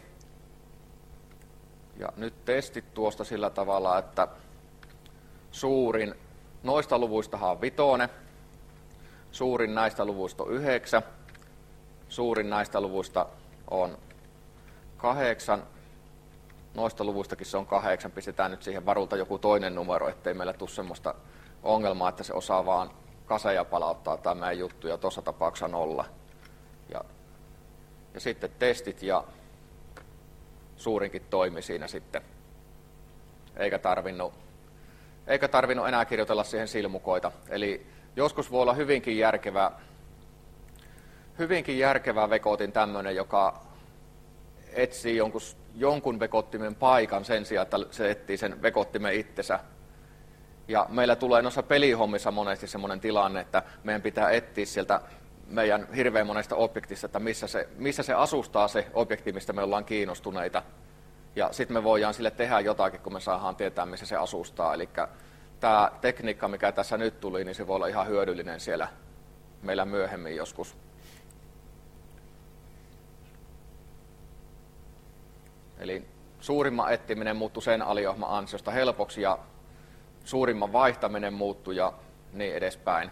Ja nyt testit tuosta sillä tavalla, että suurin noista luvuistahan on 5, suurin näistä luvuista on 9, suurin näistä luvuista on 8, noista luvuistakin se on 8, pistetään nyt siihen varulta joku toinen numero, ettei meillä tule semmoista ongelmaa, että se osaa vaan kaseja palauttaa tämä meidän juttu, ja tuossa tapauksessa 0. Ja sitten testit, ja suurinkin toimi siinä sitten. Eikä tarvinnut enää kirjoitella siihen silmukoita. Eli joskus voi olla hyvinkin järkevä vekotin tämmöinen, joka etsii jonkun vekottimen paikan sen sijaan, että se etsii sen vekottimen itsensä. Ja meillä tulee noissa pelihommissa monesti semmoinen tilanne, että meidän pitää etsiä sieltä meidän hirveän monesta objektista, että missä se asustaa se objekti, mistä me ollaan kiinnostuneita. Ja sitten me voidaan sille tehdä jotakin, kun me saadaan tietää, missä se asustaa. Eli tämä tekniikka, mikä tässä nyt tuli, niin se voi olla ihan hyödyllinen siellä meillä myöhemmin joskus. Eli suurimman etsiminen muuttui sen aliohman ansiosta helpoksi ja suurimman vaihtaminen muuttui ja niin edespäin.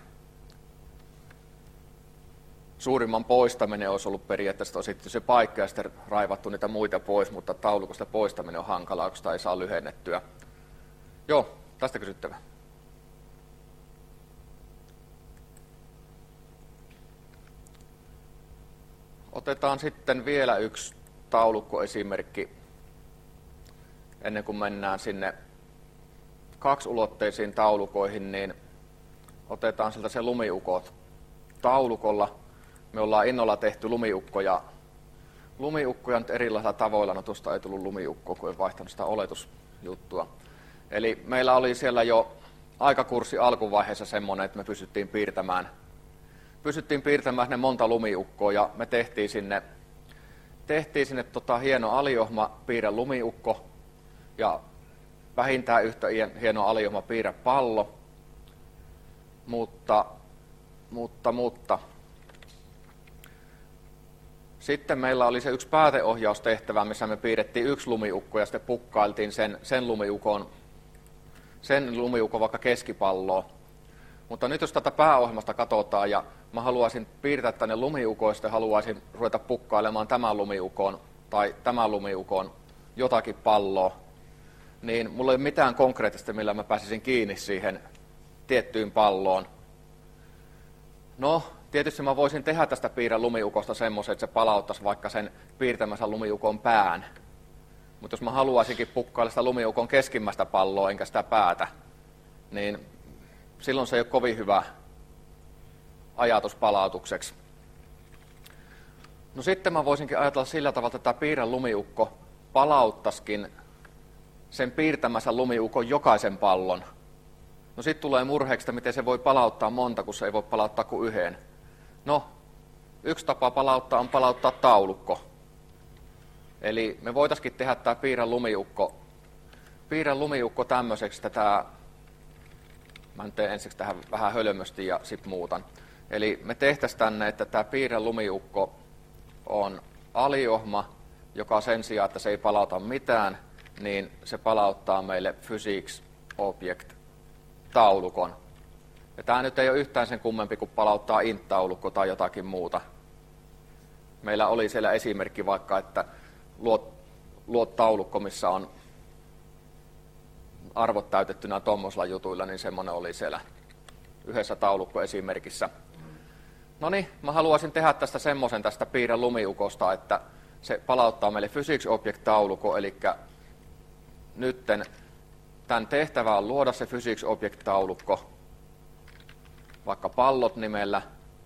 Suurimman poistaminen olisi ollut periaatteessa sitten se paikka ja sitten raivattu niitä muita pois, mutta taulukosta poistaminen on hankalaa, koska sitä ei saa lyhennettyä. Joo, tästä kysyttävä. Otetaan sitten vielä yksi taulukkoesimerkki ennen kuin mennään sinne kaksiulotteisiin taulukoihin, niin otetaan sieltä se lumiukot taulukolla, me ollaan innolla tehty lumiukkoja nyt erilaisilla tavoilla. No tuosta ei tullut lumiukkoa, kun en vaihtanut sitä oletusjuttua. Eli meillä oli siellä jo aikakurssi alkuvaiheessa semmoinen, että me pystyttiin piirtämään ne monta lumiukkoa ja me tehtiin sinne hieno aliohma piirrä lumiukko ja vähintään yhtä hieno aliohma piirrä pallo, mutta sitten meillä oli se yksi pääteohjaustehtävä, missä me piirrettiin yksi lumiukko ja sitten pukkailtiin sen lumiukon vaikka keskipalloon. Mutta nyt jos tätä pääohjelmasta katsotaan ja mä haluaisin piirtää tänne lumiukoista ja haluaisin ruveta pukkailemaan tämän lumiukon jotakin palloa, niin mulla ei ole mitään konkreettista, millä mä pääsisin kiinni siihen tiettyyn palloon. No, tietysti mä voisin tehdä tästä piirrän lumiukosta semmoisen, että se palauttaisi vaikka sen piirtämänsä lumiukon pään. Mutta jos mä haluaisinkin pukkailla sitä lumiukon keskimmäistä palloa enkä sitä päätä, niin silloin se ei ole kovin hyvä ajatus palautukseksi. No sitten mä voisinkin ajatella sillä tavalla, että tämä piirrän lumiukko palauttaisikin sen piirtämänsä lumiukon jokaisen pallon. No sitten tulee murheeksi, että miten se voi palauttaa monta, kun se ei voi palauttaa kuin yhden. No, yksi tapa palauttaa on palauttaa taulukko. Eli me voitaisiin tehdä tämä piirrän lumiukko tämmöiseksi, että mä nyt teen ensiksi tähän vähän hölmösti ja sitten muutan. Eli me tehtäisiin tänne, että tämä piirrän lumiukko on aliohma, joka sen sijaan, että se ei palauta mitään, niin se palauttaa meille physics object-taulukon. Ja tämä nyt ei ole yhtään sen kummempi kuin palauttaa int-taulukko tai jotakin muuta. Meillä oli siellä esimerkki vaikka, että luot taulukko, missä on arvot täytettynä tuommoisilla jutuilla, niin semmoinen oli siellä yhdessä taulukkoesimerkissä. No niin, mä haluaisin tehdä tästä semmoisen tästä piirrän lumiukosta, että se palauttaa meille physics object-taulukko, eli nytten tämän tehtävä on luoda se physics object-taulukko, vaikka pallot nimellä,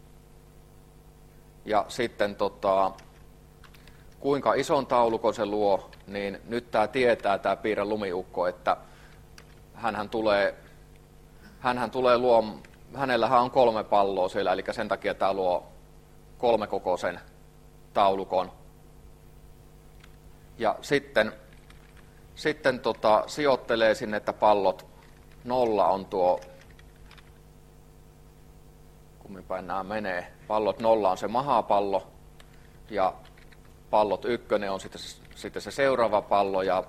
ja sitten kuinka ison taulukon se luo, niin nyt tämä tietää, tämä piirrän lumiukko, että hänellähän on 3 palloa siellä, eli sen takia tämä luo 3-kokoisen taulukon. Ja sitten sijoittelee sinne, että pallot 0 on tuo, kumminpäin nämä menee, pallot 0 on se mahapallo, ja pallot 1 on sitten se seuraava pallo, ja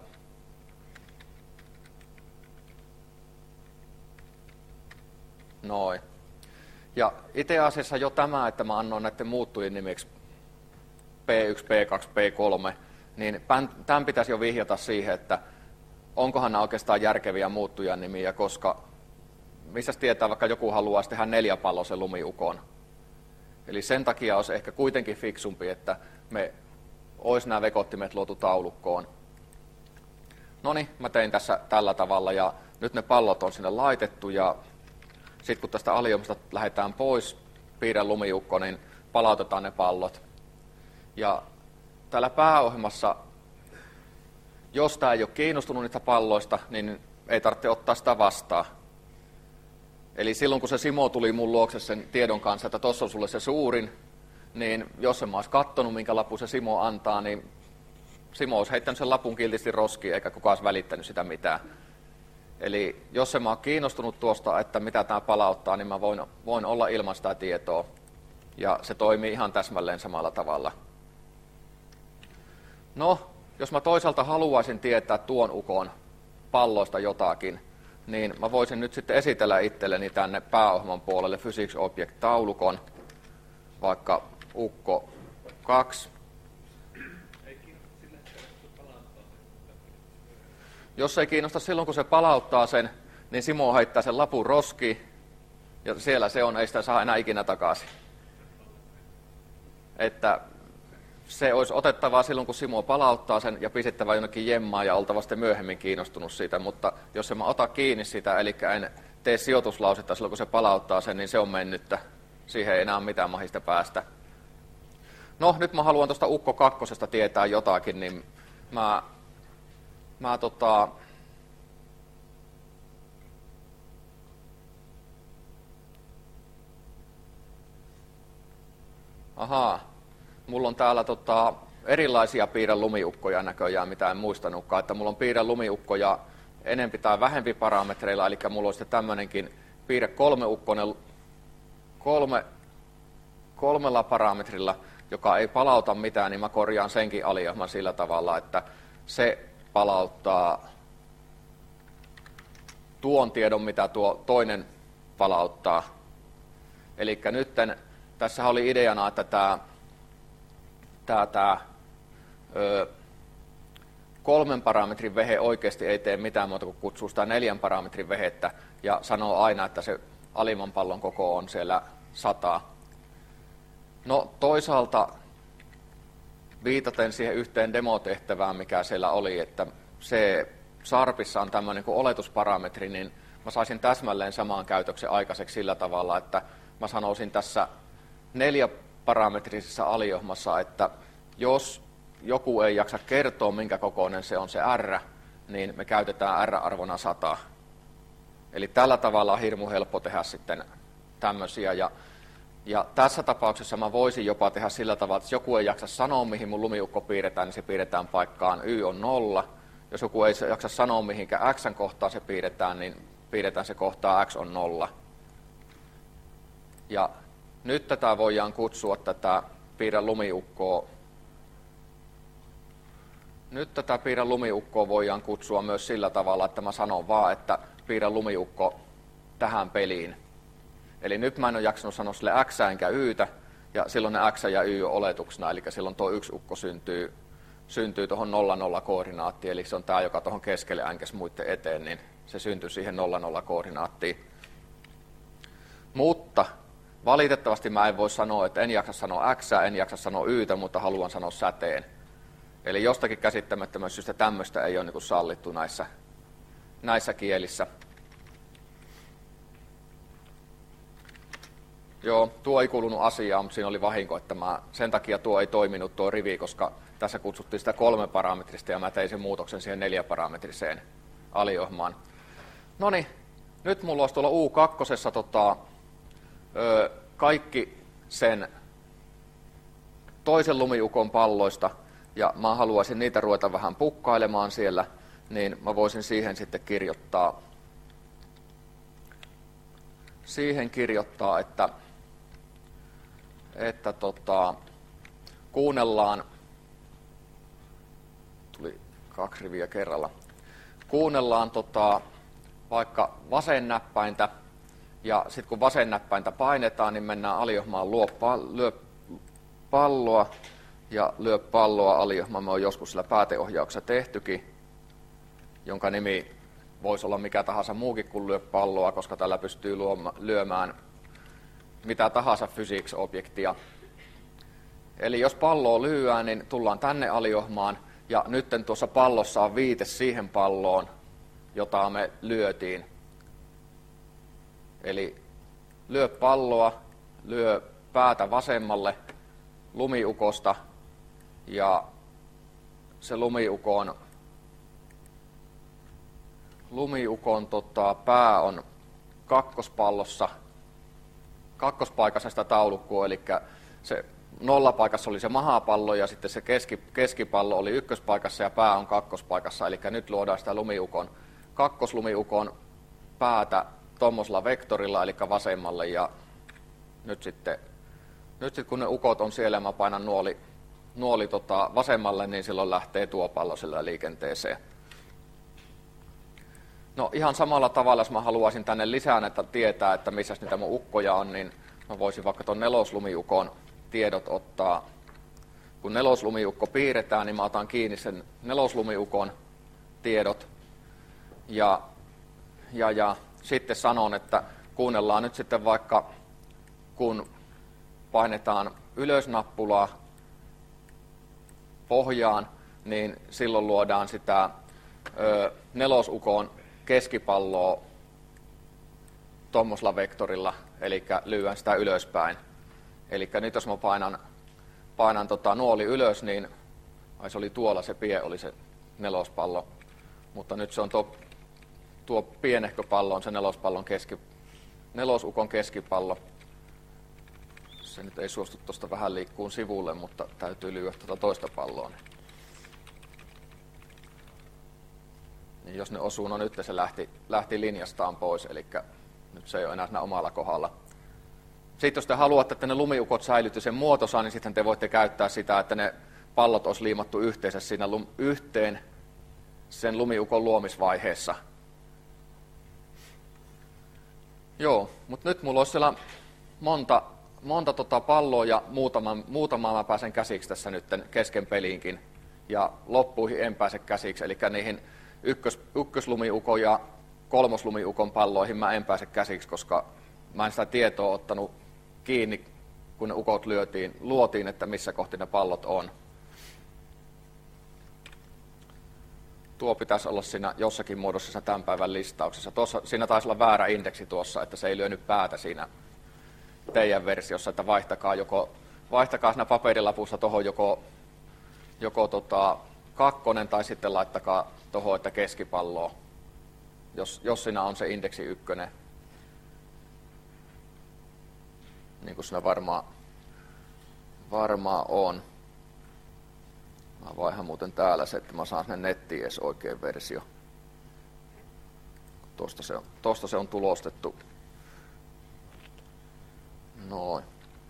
noin. Ja itse asiassa jo tämä, että mä annoin näiden muuttujien nimeksi P1, P2, P3, niin tämän pitäisi jo vihjata siihen, että onkohan nämä oikeastaan järkeviä muuttujan nimiä, koska missä tietää, vaikka joku haluaisi tehdä 4-palloisen lumiukon. Eli sen takia olisi ehkä kuitenkin fiksumpi, että me olisi nämä vekottimet luotu taulukkoon. Noniin, mä tein tässä tällä tavalla ja nyt ne pallot on sinne laitettu ja sitten kun tästä aliohjelmasta lähdetään pois, piirrän lumiukko, niin palautetaan ne pallot. Ja täällä pääohjelmassa, jos tämä ei ole kiinnostunut niistä palloista, niin ei tarvitse ottaa sitä vastaan. Eli silloin kun se Simo tuli mun luokse sen tiedon kanssa, että tuossa on sulle se suurin, niin jos en mä olisi katsonut, minkä lapun se Simo antaa, niin Simo olisi heittänyt sen lapun kiltisti roskiin, eikä kukaan olisi välittänyt sitä mitään. Eli jos en mä ole kiinnostunut tuosta, että mitä tämä palauttaa, niin mä voin olla ilman sitä tietoa. Ja se toimii ihan täsmälleen samalla tavalla. No, jos mä toisaalta haluaisin tietää tuon ukon palloista jotakin, niin mä voisin nyt sitten esitellä itselleni tänne pääohjelman puolelle Physics Object-taulukon, vaikka ukko 2. Jos ei kiinnosta silloin, kun se palauttaa sen, niin Simo heittää sen lapun roskiin, ja siellä se on, ei sitä saa enää ikinä takaisin. Että se olisi otettavaa silloin, kun Simo palauttaa sen ja pistettävä jonnekin jemmaan ja oltava sitten myöhemmin kiinnostunut siitä, mutta jos en mä ota kiinni sitä, eli en tee sijoituslausetta silloin, kun se palauttaa sen, niin se on mennyttä. Siihen ei enää ole mitään mahista päästä. No, nyt mä haluan tuosta Ukko kakkosesta tietää jotakin, niin mulla on täällä erilaisia piirren lumiukkoja näköjään, mitä en muistanutkaan, että mulla on piirren lumiukkoja enempi tai vähempi parametreilla, eli mulla on sitten tämmöinenkin piirre 3-ukkonen kolmella parametrilla, joka ei palauta mitään, niin mä korjaan senkin aliohman sillä tavalla, että se palauttaa tuon tiedon, mitä tuo toinen palauttaa. Eli nytten tässä oli ideana, että tämä 3 parametrin vehe oikeasti ei tee mitään muuta kuin kutsuu sitä 4 parametrin vehettä ja sanoo aina, että se alimman pallon koko on siellä 100. No toisaalta viitaten siihen yhteen demotehtävään, mikä siellä oli, että se Sharpissa on tämmöinen kuin oletusparametri, niin mä saisin täsmälleen samaan käytöksen aikaiseksi sillä tavalla, että mä sanoisin tässä 4-parametrisessa aliohmassa, että jos joku ei jaksa kertoa, minkä kokoinen se on se R, niin me käytetään R-arvona 100. Eli tällä tavalla on hirmu helppo tehdä sitten tämmöisiä. Ja tässä tapauksessa mä voisin jopa tehdä sillä tavalla, että jos joku ei jaksa sanoa, mihin mun lumiukko piirretään, niin se piirretään paikkaan Y on 0. Jos joku ei jaksa sanoa, mihinkä X:n kohtaan se piirretään, niin piirretään se kohtaa X on 0. Ja nyt tätä voidaan kutsua tätä piirre lumiukkoa. Nyt tätä piirre lumiukkoa voidaan kutsua myös sillä tavalla, että mä sanon vaan, että piirre lumiukko tähän peliin. Eli nyt mä en ole jaksanut sanoa sille X enkä Ytä, ja silloin ne X ja Y on oletuksena, eli silloin tuo yksi ukko syntyy tuohon 0,0 koordinaattiin, eli se on tämä, joka tuohon keskelle änkäs muiden eteen, niin se syntyy siihen 0,0 koordinaattiin. Mutta valitettavasti mä en voi sanoa, että en jaksa sanoa X, en jaksa sanoa Ytä, mutta haluan sanoa säteen. Eli jostakin käsittämättömästä syystä tämmöistä ei ole niin kuin sallittu näissä kielissä. Joo, tuo ei kuulunut asiaan, mutta siinä oli vahinko, että sen takia tuo ei toiminut tuo rivi, koska tässä kutsuttiin sitä 3-parametrista ja mä tein sen muutoksen siihen 4-parametriseen aliohmaan. Noniin, nyt mulla olisi tuolla U2 kaikki sen toisen lumiukon palloista, ja mä haluaisin niitä ruveta vähän pukkailemaan siellä, niin mä voisin siihen sitten kirjoittaa, että kuunnellaan, tuli 2 riviä kerralla, kuunnellaan vaikka vasennäppäintä, ja sitten kun vasennäppäintä painetaan, niin mennään aliohmaan lyö palloa, ja lyö palloa aliohmaan. Me on joskus sillä pääteohjauksessa tehtykin, jonka nimi voisi olla mikä tahansa muukin kuin lyö palloa, koska tällä pystyy lyömään mitä tahansa physics-objektia. Eli jos palloa lyödään, niin tullaan tänne aliohmaan, ja nyt tuossa pallossa on viite siihen palloon, jota me lyötiin. Eli lyö palloa, lyö päätä vasemmalle lumiukosta, ja se lumiukon pää on kakkospaikassa sitä taulukkoa, eli se nollapaikassa oli se mahapallo ja sitten se keskipallo oli ykköspaikassa ja pää on kakkospaikassa, eli nyt luodaan sitä kakkoslumiukon päätä tuommoisella vektorilla, eli vasemmalle, ja nyt sitten kun ne ukot on siellä ja mä painan nuoli vasemmalle, niin silloin lähtee tuo pallo sillä liikenteeseen. No ihan samalla tavalla, jos mä haluaisin tänne lisää näitä tietää, että missä niitä mun ukkoja on, niin mä voisin vaikka tuon neloslumiukon tiedot ottaa. Kun neloslumiukko piirretään, niin mä otan kiinni sen neloslumiukon tiedot. Ja sitten sanon, että kuunnellaan nyt sitten vaikka, kun painetaan ylösnappulaa pohjaan, niin silloin luodaan sitä nelosukon keskipalloa tuommoisella vektorilla, eli lyön sitä ylöspäin. Eli nyt jos mä painan nuoli ylös, niin se oli tuolla se pie, oli se nelospallo. Mutta nyt se on tuo pienehkö pallo on se nelosukon keskipallo. Se nyt ei suostu tuosta vähän liikkuun sivulle, mutta täytyy lyödä tuota toista palloa. Niin jos ne osuu, no nyt se lähti linjastaan pois, eli nyt se ei ole enää siinä omalla kohdalla. Sitten jos te haluatte, että ne lumiukot säilytte sen muotosa, niin sitten te voitte käyttää sitä, että ne pallot olisi liimattu yhteensä siinä yhteen sen lumiukon luomisvaiheessa. Joo, mutta nyt mulla olisi siellä monta palloa ja muutamaa mä pääsen käsiksi tässä nyt kesken peliinkin. Ja loppuihin en pääse käsiksi, eli niihin ykköslumiukon ja kolmoslumiukon palloihin mä en pääse käsiksi, koska mä en sitä tietoa ottanut kiinni, kun ne ukot luotiin, että missä kohti ne pallot on. Tuo pitäisi olla siinä jossakin muodossa tämän päivän listauksessa. Siinä taisi olla väärä indeksi tuossa, että se ei lyönyt päätä siinä teidän versiossa, että vaihtakaa siinä paperilapussa tuohon joko 2 tai sitten laittakaa tuohon, että keskipalloa, jos siinä on se indeksi 1. Niin kuin siinä varmaan on. Mä vaihan muuten täällä se, että mä saan sinne nettiin edes oikein versio. Tosta se on tulostettu. Noin.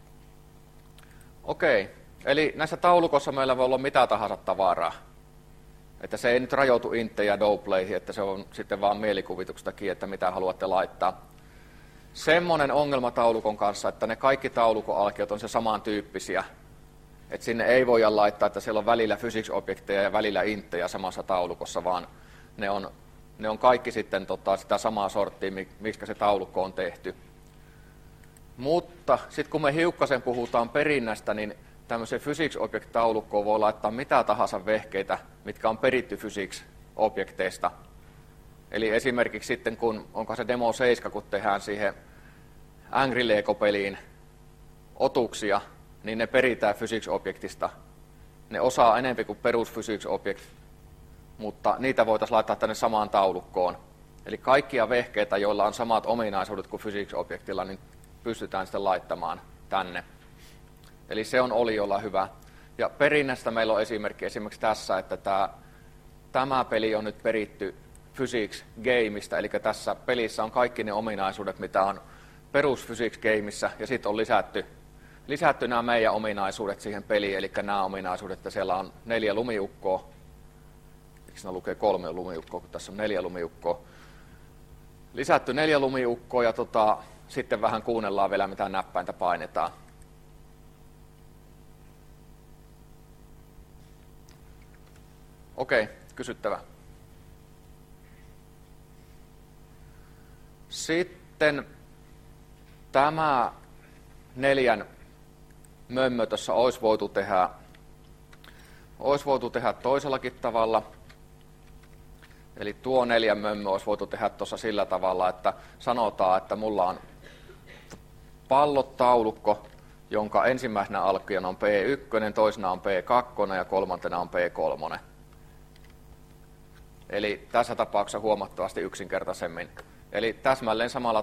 Okei, eli näissä taulukossa meillä voi olla mitä tahansa tavaraa. Että se ei nyt rajoitu inte- ja doubleihin, että se on sitten vaan mielikuvituksestakin, että mitä haluatte laittaa. Semmoinen ongelma taulukon kanssa, että ne kaikki taulukon alkeet on se samantyyppisiä. Että sinne ei voida laittaa, että siellä on välillä physics-objekteja ja välillä inttejä samassa taulukossa, vaan ne on kaikki sitten sitä samaa sorttia, miksi se taulukko on tehty. Mutta sitten kun me hiukkasen puhutaan perinnästä, niin tämmöiseen physics-object-taulukkoon voi laittaa mitä tahansa vehkeitä, mitkä on peritty physics-objekteista. Eli esimerkiksi sitten, onko se Demo 7, kun tehdään siihen Angry Lego-peliin otuksia, niin ne peritään physics-objektista. Ne osaa enemmän kuin perus physics-object, mutta niitä voitaisiin laittaa tänne samaan taulukkoon. Eli kaikkia vehkeitä, joilla on samat ominaisuudet kuin physics-objektilla, niin pystytään sitten laittamaan tänne. Eli se on oliolla hyvä. Ja perinnästä meillä on esimerkiksi tässä, että tämä peli on nyt peritty Physics Gameista, eli tässä pelissä on kaikki ne ominaisuudet, mitä on perus Physics Gameissa, ja sitten on lisätty nämä meidän ominaisuudet siihen peliin, eli nämä ominaisuudet, että siellä on 4 lumiukkoa. Miksi ne lukee 3 lumiukkoa, kun tässä on 4 lumiukkoa. Lisätty 4 lumiukkoa, ja sitten vähän kuunnellaan vielä, mitä näppäintä painetaan. Okei, kysyttävä. Sitten tämä 4 mömmö tuossa olisi voitu tehdä toisellakin tavalla. Eli tuo 4 mömmö olisi voitu tehdä tuossa sillä tavalla, että sanotaan, että mulla on pallotaulukko, jonka ensimmäisenä alkujana on P1, toisena on P2 ja kolmantena on P3. Eli tässä tapauksessa huomattavasti yksinkertaisemmin. Eli täsmälleen samalla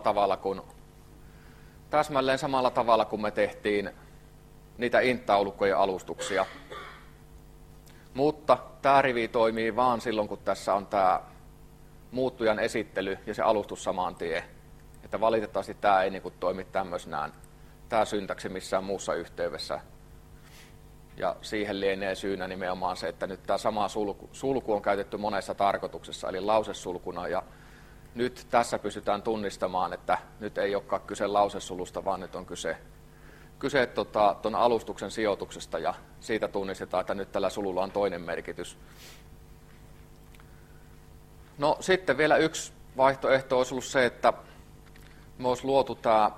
tavalla kuin me tehtiin niitä int-taulukkojen alustuksia. Mutta tämä rivi toimii vaan silloin, kun tässä on tämä muuttujan esittely ja se alustus saman tien. Että valitettavasti tämä ei toimi tämmöisenään, tämä syntaksi missään muussa yhteydessä. Ja siihen lienee syynä nimenomaan se, että nyt tämä sama sulku on käytetty monessa tarkoituksessa, eli lausesulkuna. Ja nyt tässä pystytään tunnistamaan, että nyt ei olekaan kyse lausesulusta, vaan nyt on kyse tuon alustuksen sijoituksesta, ja siitä tunnistetaan, että nyt tällä sululla on toinen merkitys. No sitten vielä yksi vaihtoehto olisi ollut se, että me olisi luotu tämä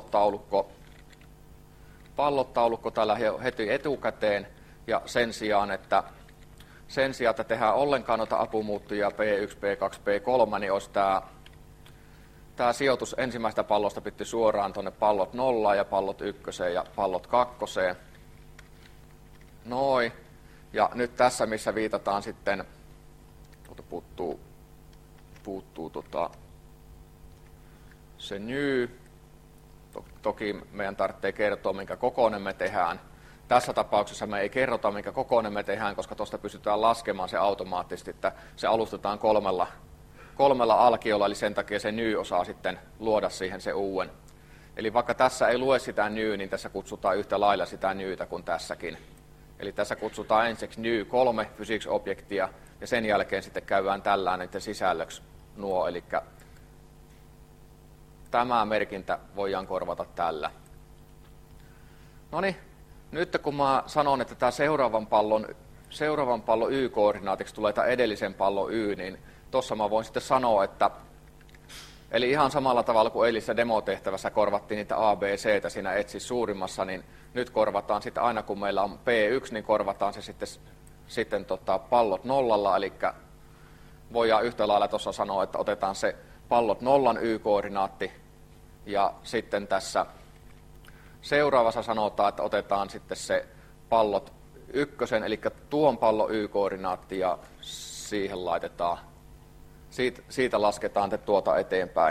pallotaulukko täällä heti etukäteen, ja sen sijaan, että tehdään ollenkaan noita apumuuttujia P1, P2, P3, niin olisi tämä sijoitus ensimmäistä pallosta pitää suoraan tuonne pallot 0 ja pallot 1 ja pallot 2. Noin. Ja nyt tässä, missä viitataan sitten, puuttuu se new. Toki meidän tarvitsee kertoa, minkä kokoinen me tehdään. Tässä tapauksessa me ei kerrota, minkä kokoinen me tehdään, koska tuosta pystytään laskemaan se automaattisesti, että se alustetaan kolmella alkiolla, eli sen takia se new osaa sitten luoda siihen se uuden. Eli vaikka tässä ei lue sitä new, niin tässä kutsutaan yhtä lailla sitä newtä kuin tässäkin. Eli tässä kutsutaan ensiksi new 3 physics-objektia, ja sen jälkeen sitten käydään tällainen sisällöksi nuo, eli tämä merkintä voidaan korvata tällä. Noniin, nyt kun mä sanon, että tämä seuraavan pallon y-koordinaatiksi tulee tämä edellisen pallon y, niin tuossa mä voin sitten sanoa, että eli ihan samalla tavalla kuin eilisessä demotehtävässä korvattiin niitä A, B, C:tä siinä etsi suurimmassa, niin nyt korvataan sitten aina kun meillä on P1, niin korvataan se sitten pallot nollalla, eli voidaan yhtä lailla tuossa sanoa, että otetaan se pallot nollan y-koordinaatti, ja sitten tässä seuraavassa sanotaan, että otetaan sitten se pallot ykkösen, eli tuon pallon y-koordinaatti, ja siihen laitetaan, siitä lasketaan te tuota eteenpäin.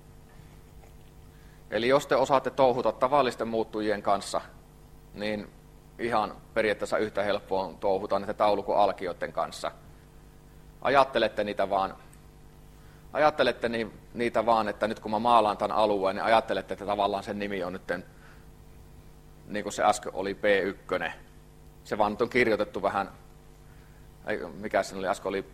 Eli jos te osaatte touhuta tavallisten muuttujien kanssa, niin ihan periaatteessa yhtä helppoa on touhuta niitä taulukon alkioiden kanssa. Ajattelette niitä vaan, että nyt kun mä maalaan tämän alueen, niin ajattelette, että tavallaan sen nimi on nyt, niin kuin se äsken oli P1. Se vaan nyt on kirjoitettu vähän, mikä se oli äsken oli,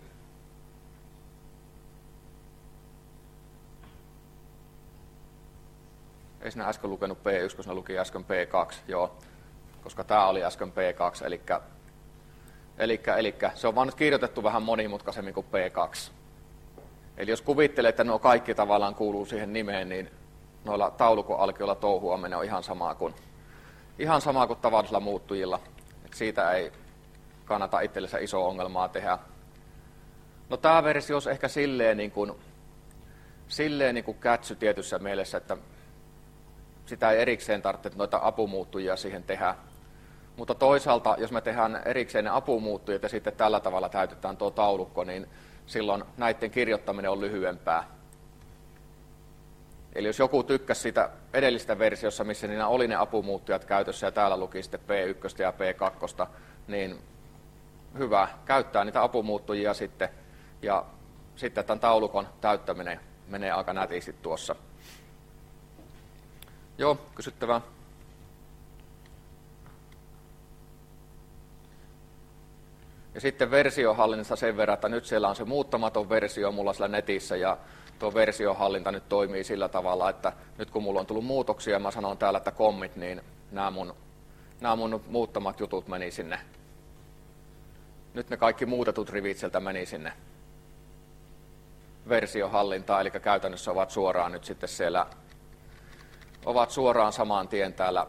ei sinä äsken lukenut P1, kun sinä luki äsken P2, joo, koska tämä oli äsken P2, eli se on vaan nyt kirjoitettu vähän monimutkaisemmin kuin P2. Eli jos kuvittelee, että nuo kaikki tavallaan kuuluu siihen nimeen, niin noilla taulukon alkioilla touhuaminen on ihan sama kuin tavallisilla muuttujilla. Et siitä ei kannata itsellensä isoa ongelmaa tehdä. No tämä versio olisi ehkä silleen niin kuin kätsy tietyssä mielessä, että sitä ei erikseen tarvitse noita apumuuttujia siihen tehdä. Mutta toisaalta, jos me tehdään erikseen ne apumuuttujat ja sitten tällä tavalla täytetään tuo taulukko, niin silloin näiden kirjoittaminen on lyhyempää. Eli jos joku tykkäsi siitä edellisestä versiossa, missä niillä oli ne apumuuttujat käytössä ja täällä luki sitten P1 ja P2, niin hyvä käyttää niitä apumuuttujia sitten. Ja sitten tämän taulukon täyttäminen menee aika nätisti tuossa. Joo, kysyttävää. Ja sitten versiohallinnasta sen verran, että nyt siellä on se muuttamaton versio mulla siellä netissä, ja tuo versiohallinta nyt toimii sillä tavalla, että nyt kun mulla on tullut muutoksia ja mä sanon täällä, että commit, niin nämä mun muuttamat jutut meni sinne. Nyt ne kaikki muutetut rivit sieltä meni sinne versiohallintaan, eli käytännössä ovat suoraan nyt sitten siellä, ovat suoraan saman tien täällä,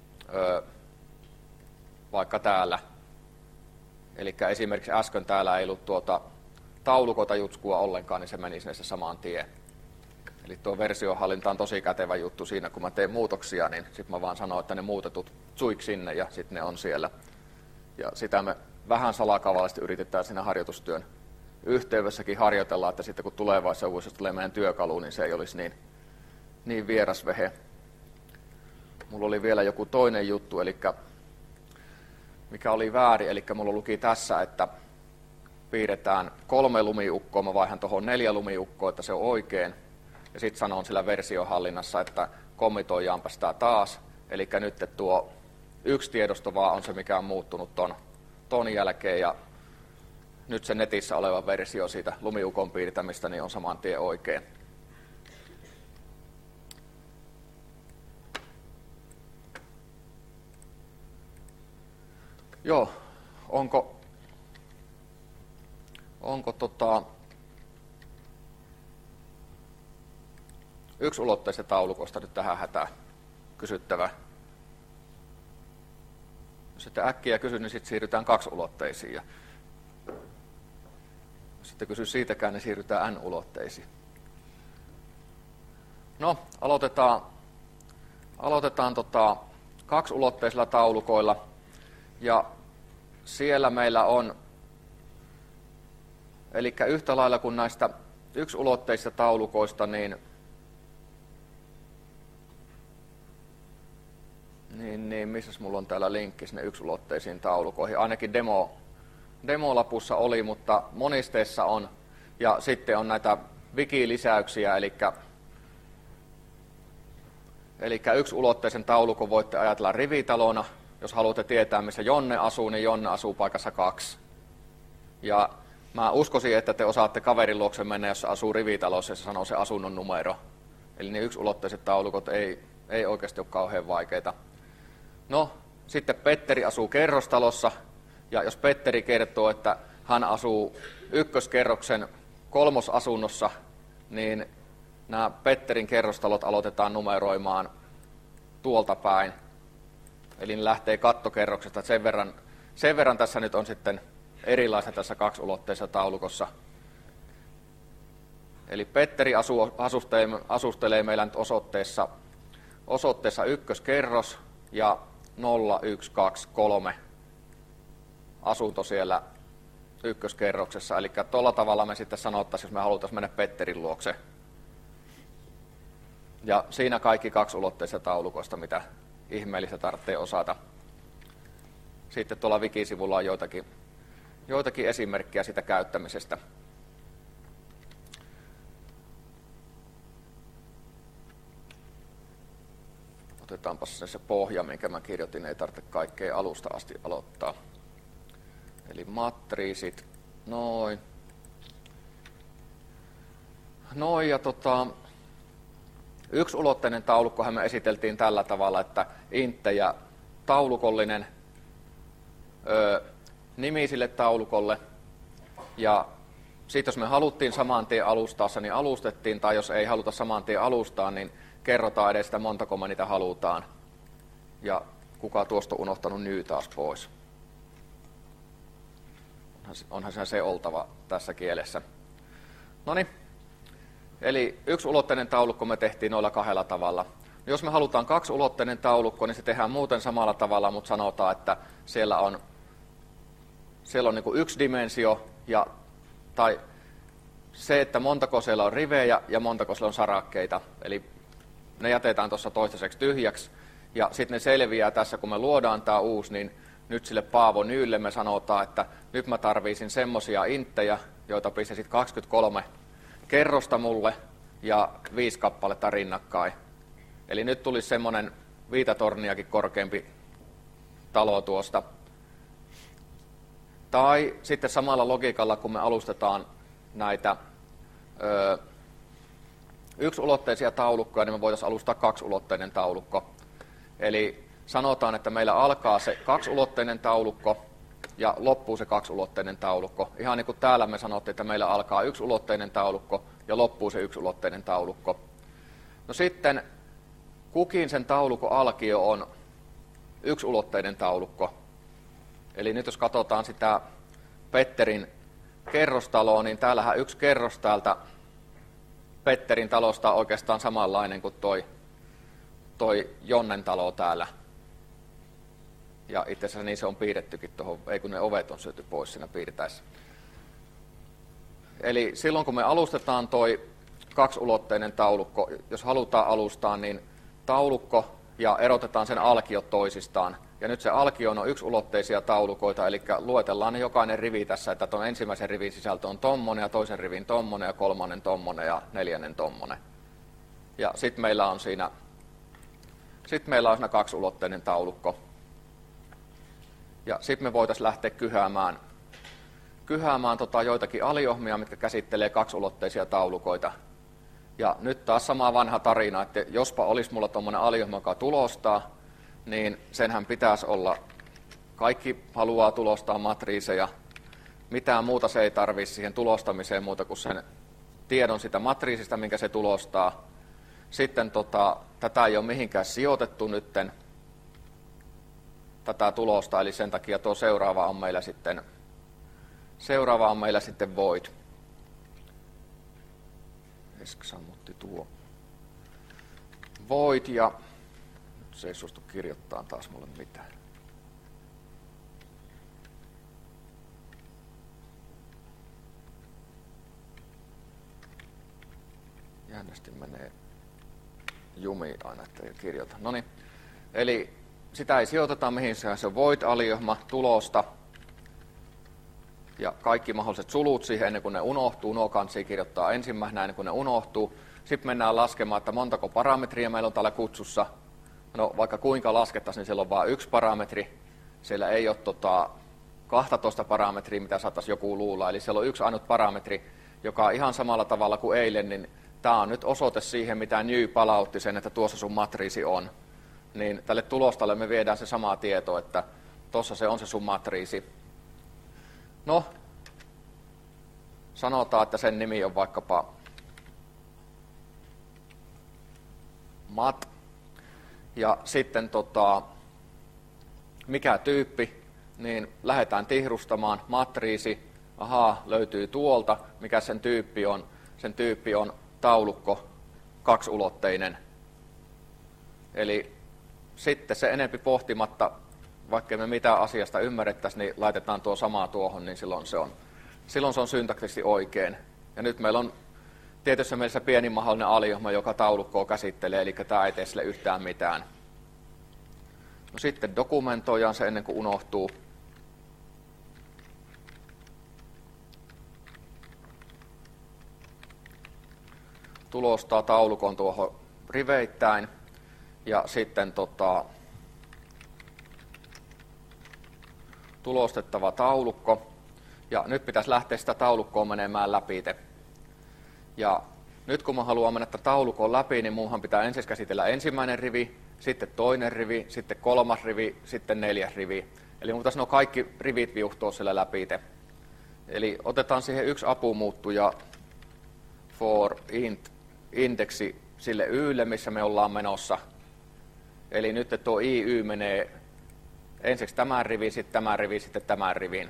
vaikka täällä. Eli esimerkiksi äsken täällä ei ollut taulukota jutskua ollenkaan, niin se meni sinne se saman tien. Eli tuo versiohallinta on tosi kätevä juttu siinä, kun mä teen muutoksia, niin sitten mä vaan sanon, että ne muutetut suik sinne ja sitten ne on siellä. Ja sitä me vähän salakavallisesti yritetään siinä harjoitustyön yhteydessäkin harjoitella, että sitten kun tulevaisuudessa tulee meidän työkalu, niin se ei olisi niin vieras vehe. Mulla oli vielä joku toinen juttu, eli mikä oli väärin, eli mulla luki tässä, että piirretään 3 lumiukkoa, mä vaihan tuohon 4 lumiukkoa, että se on oikein. Ja sitten sanon sillä versiohallinnassa, että kommitoijaanpa sitä taas. Eli nyt tuo yksi tiedosto vaan on se, mikä on muuttunut ton jälkeen. Ja nyt se netissä oleva versio siitä lumiukon piirtämistä niin on saman tien oikein. Joo, onko yksiulotteisesta taulukosta nyt tähän hätään kysyttävä? Jos sitten äkkiä kysy, niin sitten siirrytään kaksiulotteisiin. Ja jos sitten kysy siitäkään, niin siirrytään n-ulotteisiin. No, aloitetaan kaksiulotteisilla taulukoilla. Ja siellä meillä on, eli yhtä lailla kuin näistä yksulotteisista taulukoista, niin missäs mulla on täällä linkki sinne yksulotteisiin taulukoihin? Ainakin demolapussa oli, mutta monisteessa on. Ja sitten on näitä wiki-lisäyksiä, eli yksulotteisen taulukon voitte ajatella rivitalona. Jos haluatte tietää, missä Jonne asuu, niin Jonne asuu paikassa 2. Ja mä uskoisin, että te osaatte kaverin luokse mennä, jos asuu rivitalossa ja se sanoo se asunnon numero. Eli ne yksulotteiset taulukot ei oikeasti ole kauhean vaikeita. No, sitten Petteri asuu kerrostalossa, ja jos Petteri kertoo, että hän asuu ykköskerroksen 3. asunnossa, niin nämä Petterin kerrostalot aloitetaan numeroimaan tuolta päin. Eli ne lähtee kattokerroksesta. Sen verran tässä nyt on sitten erilaista tässä kaksulotteisessa taulukossa. Eli Petteri asustelee meillä nyt osoitteessa ykköskerros ja 0, 1, 2, 3 asunto siellä ykköskerroksessa. Eli tuolla tavalla me sitten sanottaisiin, jos me halutaan mennä Petterin luokse. Ja siinä kaikki kaksulotteisista taulukoista, mitä ihmeellistä tarvitsee osata. Sitten tuolla wikisivulla on joitakin esimerkkejä sitä käyttämisestä. Otetaanpa se pohja, minkä mä kirjoitin, ei tarvitse kaikkea alusta asti aloittaa. Eli matriisit, noin. Ja yksulotteinen taulukkohan me esiteltiin tällä tavalla, että inttejä taulukollinen nimi sille taulukolle. Ja sitten jos me haluttiin saman tien alustaa se, niin alustettiin, tai jos ei haluta saman tien alustaa, niin kerrotaan edes sitä montako me niitä halutaan. Ja kuka tuosta on unohtanut ny taas pois. Onhan se oltava tässä kielessä. Noniin. Eli yksulotteinen taulukko me tehtiin noilla 2 tavalla. Jos me halutaan kaksulotteinen taulukko, niin se tehdään muuten samalla tavalla, mutta sanotaan, että siellä on niin kuin 1 dimensio, tai se, että montako siellä on rivejä ja montako siellä on sarakkeita. Eli ne jätetään tuossa toistaiseksi tyhjäksi. Ja sitten ne selviää tässä, kun me luodaan tämä uusi, niin nyt sille Paavo Nyylle me sanotaan, että nyt mä tarviisin semmosia inttejä, joita pistäisit 23 kerrosta mulle ja 5 kappaletta rinnakkain. Eli nyt tulisi semmoinen 5 torniakin korkeampi talo tuosta. Tai sitten samalla logiikalla, kun me alustetaan näitä yksulotteisia taulukkoja, niin me voitaisiin alustaa kaksulotteinen taulukko. Eli sanotaan, että meillä alkaa se kaksulotteinen taulukko ja loppuu se kaksulotteinen taulukko. Ihan niin kuin täällä me sanottiin, että meillä alkaa yksulotteinen taulukko ja loppuu se yksulotteinen taulukko. No sitten kukin sen taulukon alkio on yksulotteinen taulukko. Eli nyt jos katsotaan sitä Petterin kerrostaloa, niin täällähän yksi kerros täältä Petterin talosta on oikeastaan samanlainen kuin toi Jonnen talo täällä. Ja itse asiassa niin se on piirrettykin tuohon, ei kun ne ovet on syöty pois siinä piirtäessä. Eli silloin kun me alustetaan toi kaksulotteinen taulukko, jos halutaan alustaa, niin taulukko ja erotetaan sen alkiot toisistaan. Ja nyt se alkio on yksulotteisia taulukoita, eli luetellaan ne jokainen rivi tässä, että tuon ensimmäisen rivin sisältö on tommonen ja toisen rivin tommonen ja kolmannen tommonen ja neljännen tommonen. Ja sitten meillä on siinä kaksulotteinen taulukko. Ja sitten me voitaisiin lähteä kyhäämään joitakin aliohmia, mitkä käsittelee kaksulotteisia taulukoita. Ja nyt taas sama vanha tarina, että jospa olisi mulla tuommoinen aliohma, joka tulostaa, niin senhän pitäisi olla, kaikki haluaa tulostaa matriiseja, mitään muuta se ei tarvitse siihen tulostamiseen muuta kuin sen tiedon sitä matriisista, minkä se tulostaa. Sitten tätä ei ole mihinkään sijoitettu nytten, tätä tulosta, eli sen takia tuo seuraava on meillä sitten void. Sammutti tuo void, ja nyt se ei suostu kirjoittaa taas mulle mitään. Jännästi menee jumiin aina, ettei kirjoita. Noniin. Eli sitä ei sijoiteta mihin se on void-aliohma tulosta. Ja kaikki mahdolliset sulut siihen ennen kuin ne unohtuu. Nuo kansi kirjoittaa ensimmäisenä ennen kuin ne unohtuu. Sitten mennään laskemaan, että montako parametria meillä on täällä kutsussa. No vaikka kuinka laskettaisiin, niin siellä on vain yksi parametri. Siellä ei ole 12 parametria, mitä saattaisi joku luulla. Eli siellä on yksi ainut parametri, joka ihan samalla tavalla kuin eilen, niin tämä on nyt osoite siihen, mitä New palautti sen, että tuossa sun matriisi on. Niin tälle tulostalle me viedään se sama tieto, että tuossa se on se sun matriisi. No, sanotaan, että sen nimi on vaikkapa mat. Ja sitten mikä tyyppi, niin lähdetään tihrustamaan matriisi. Ahaa, löytyy tuolta. Mikä sen tyyppi on? Sen tyyppi on taulukko kaksiulotteinen. Eli sitten se enempi pohtimatta, vaikka me mitään asiasta ymmärrettäisiin, niin laitetaan tuo samaa tuohon, niin silloin se on syntaktisesti oikein. Ja nyt meillä on tietyssä mielessä pieni mahdollinen aliohma, joka taulukkoa käsittelee, eli tämä ei tee sille yhtään mitään. No sitten dokumentoidaan se ennen kuin unohtuu. Tulostaa taulukon tuohon riveittäin ja sitten tulostettava taulukko. Ja nyt pitäisi lähteä sitä taulukkoa menemään läpi. Ja nyt kun mä haluan mennä tätä taulukon läpi, niin munhan pitää ensin käsitellä ensimmäinen rivi, sitten toinen rivi, sitten kolmas rivi, sitten neljäs rivi. Eli mun pitäisi nuo kaikki rivit viuhtoa siellä läpi. Eli otetaan siihen yksi apumuuttuja for int indeksi sille ylle, missä me ollaan menossa. Eli nyt tuo iy menee ensiksi tämän rivin, sitten tämän rivin, sitten tämän rivin.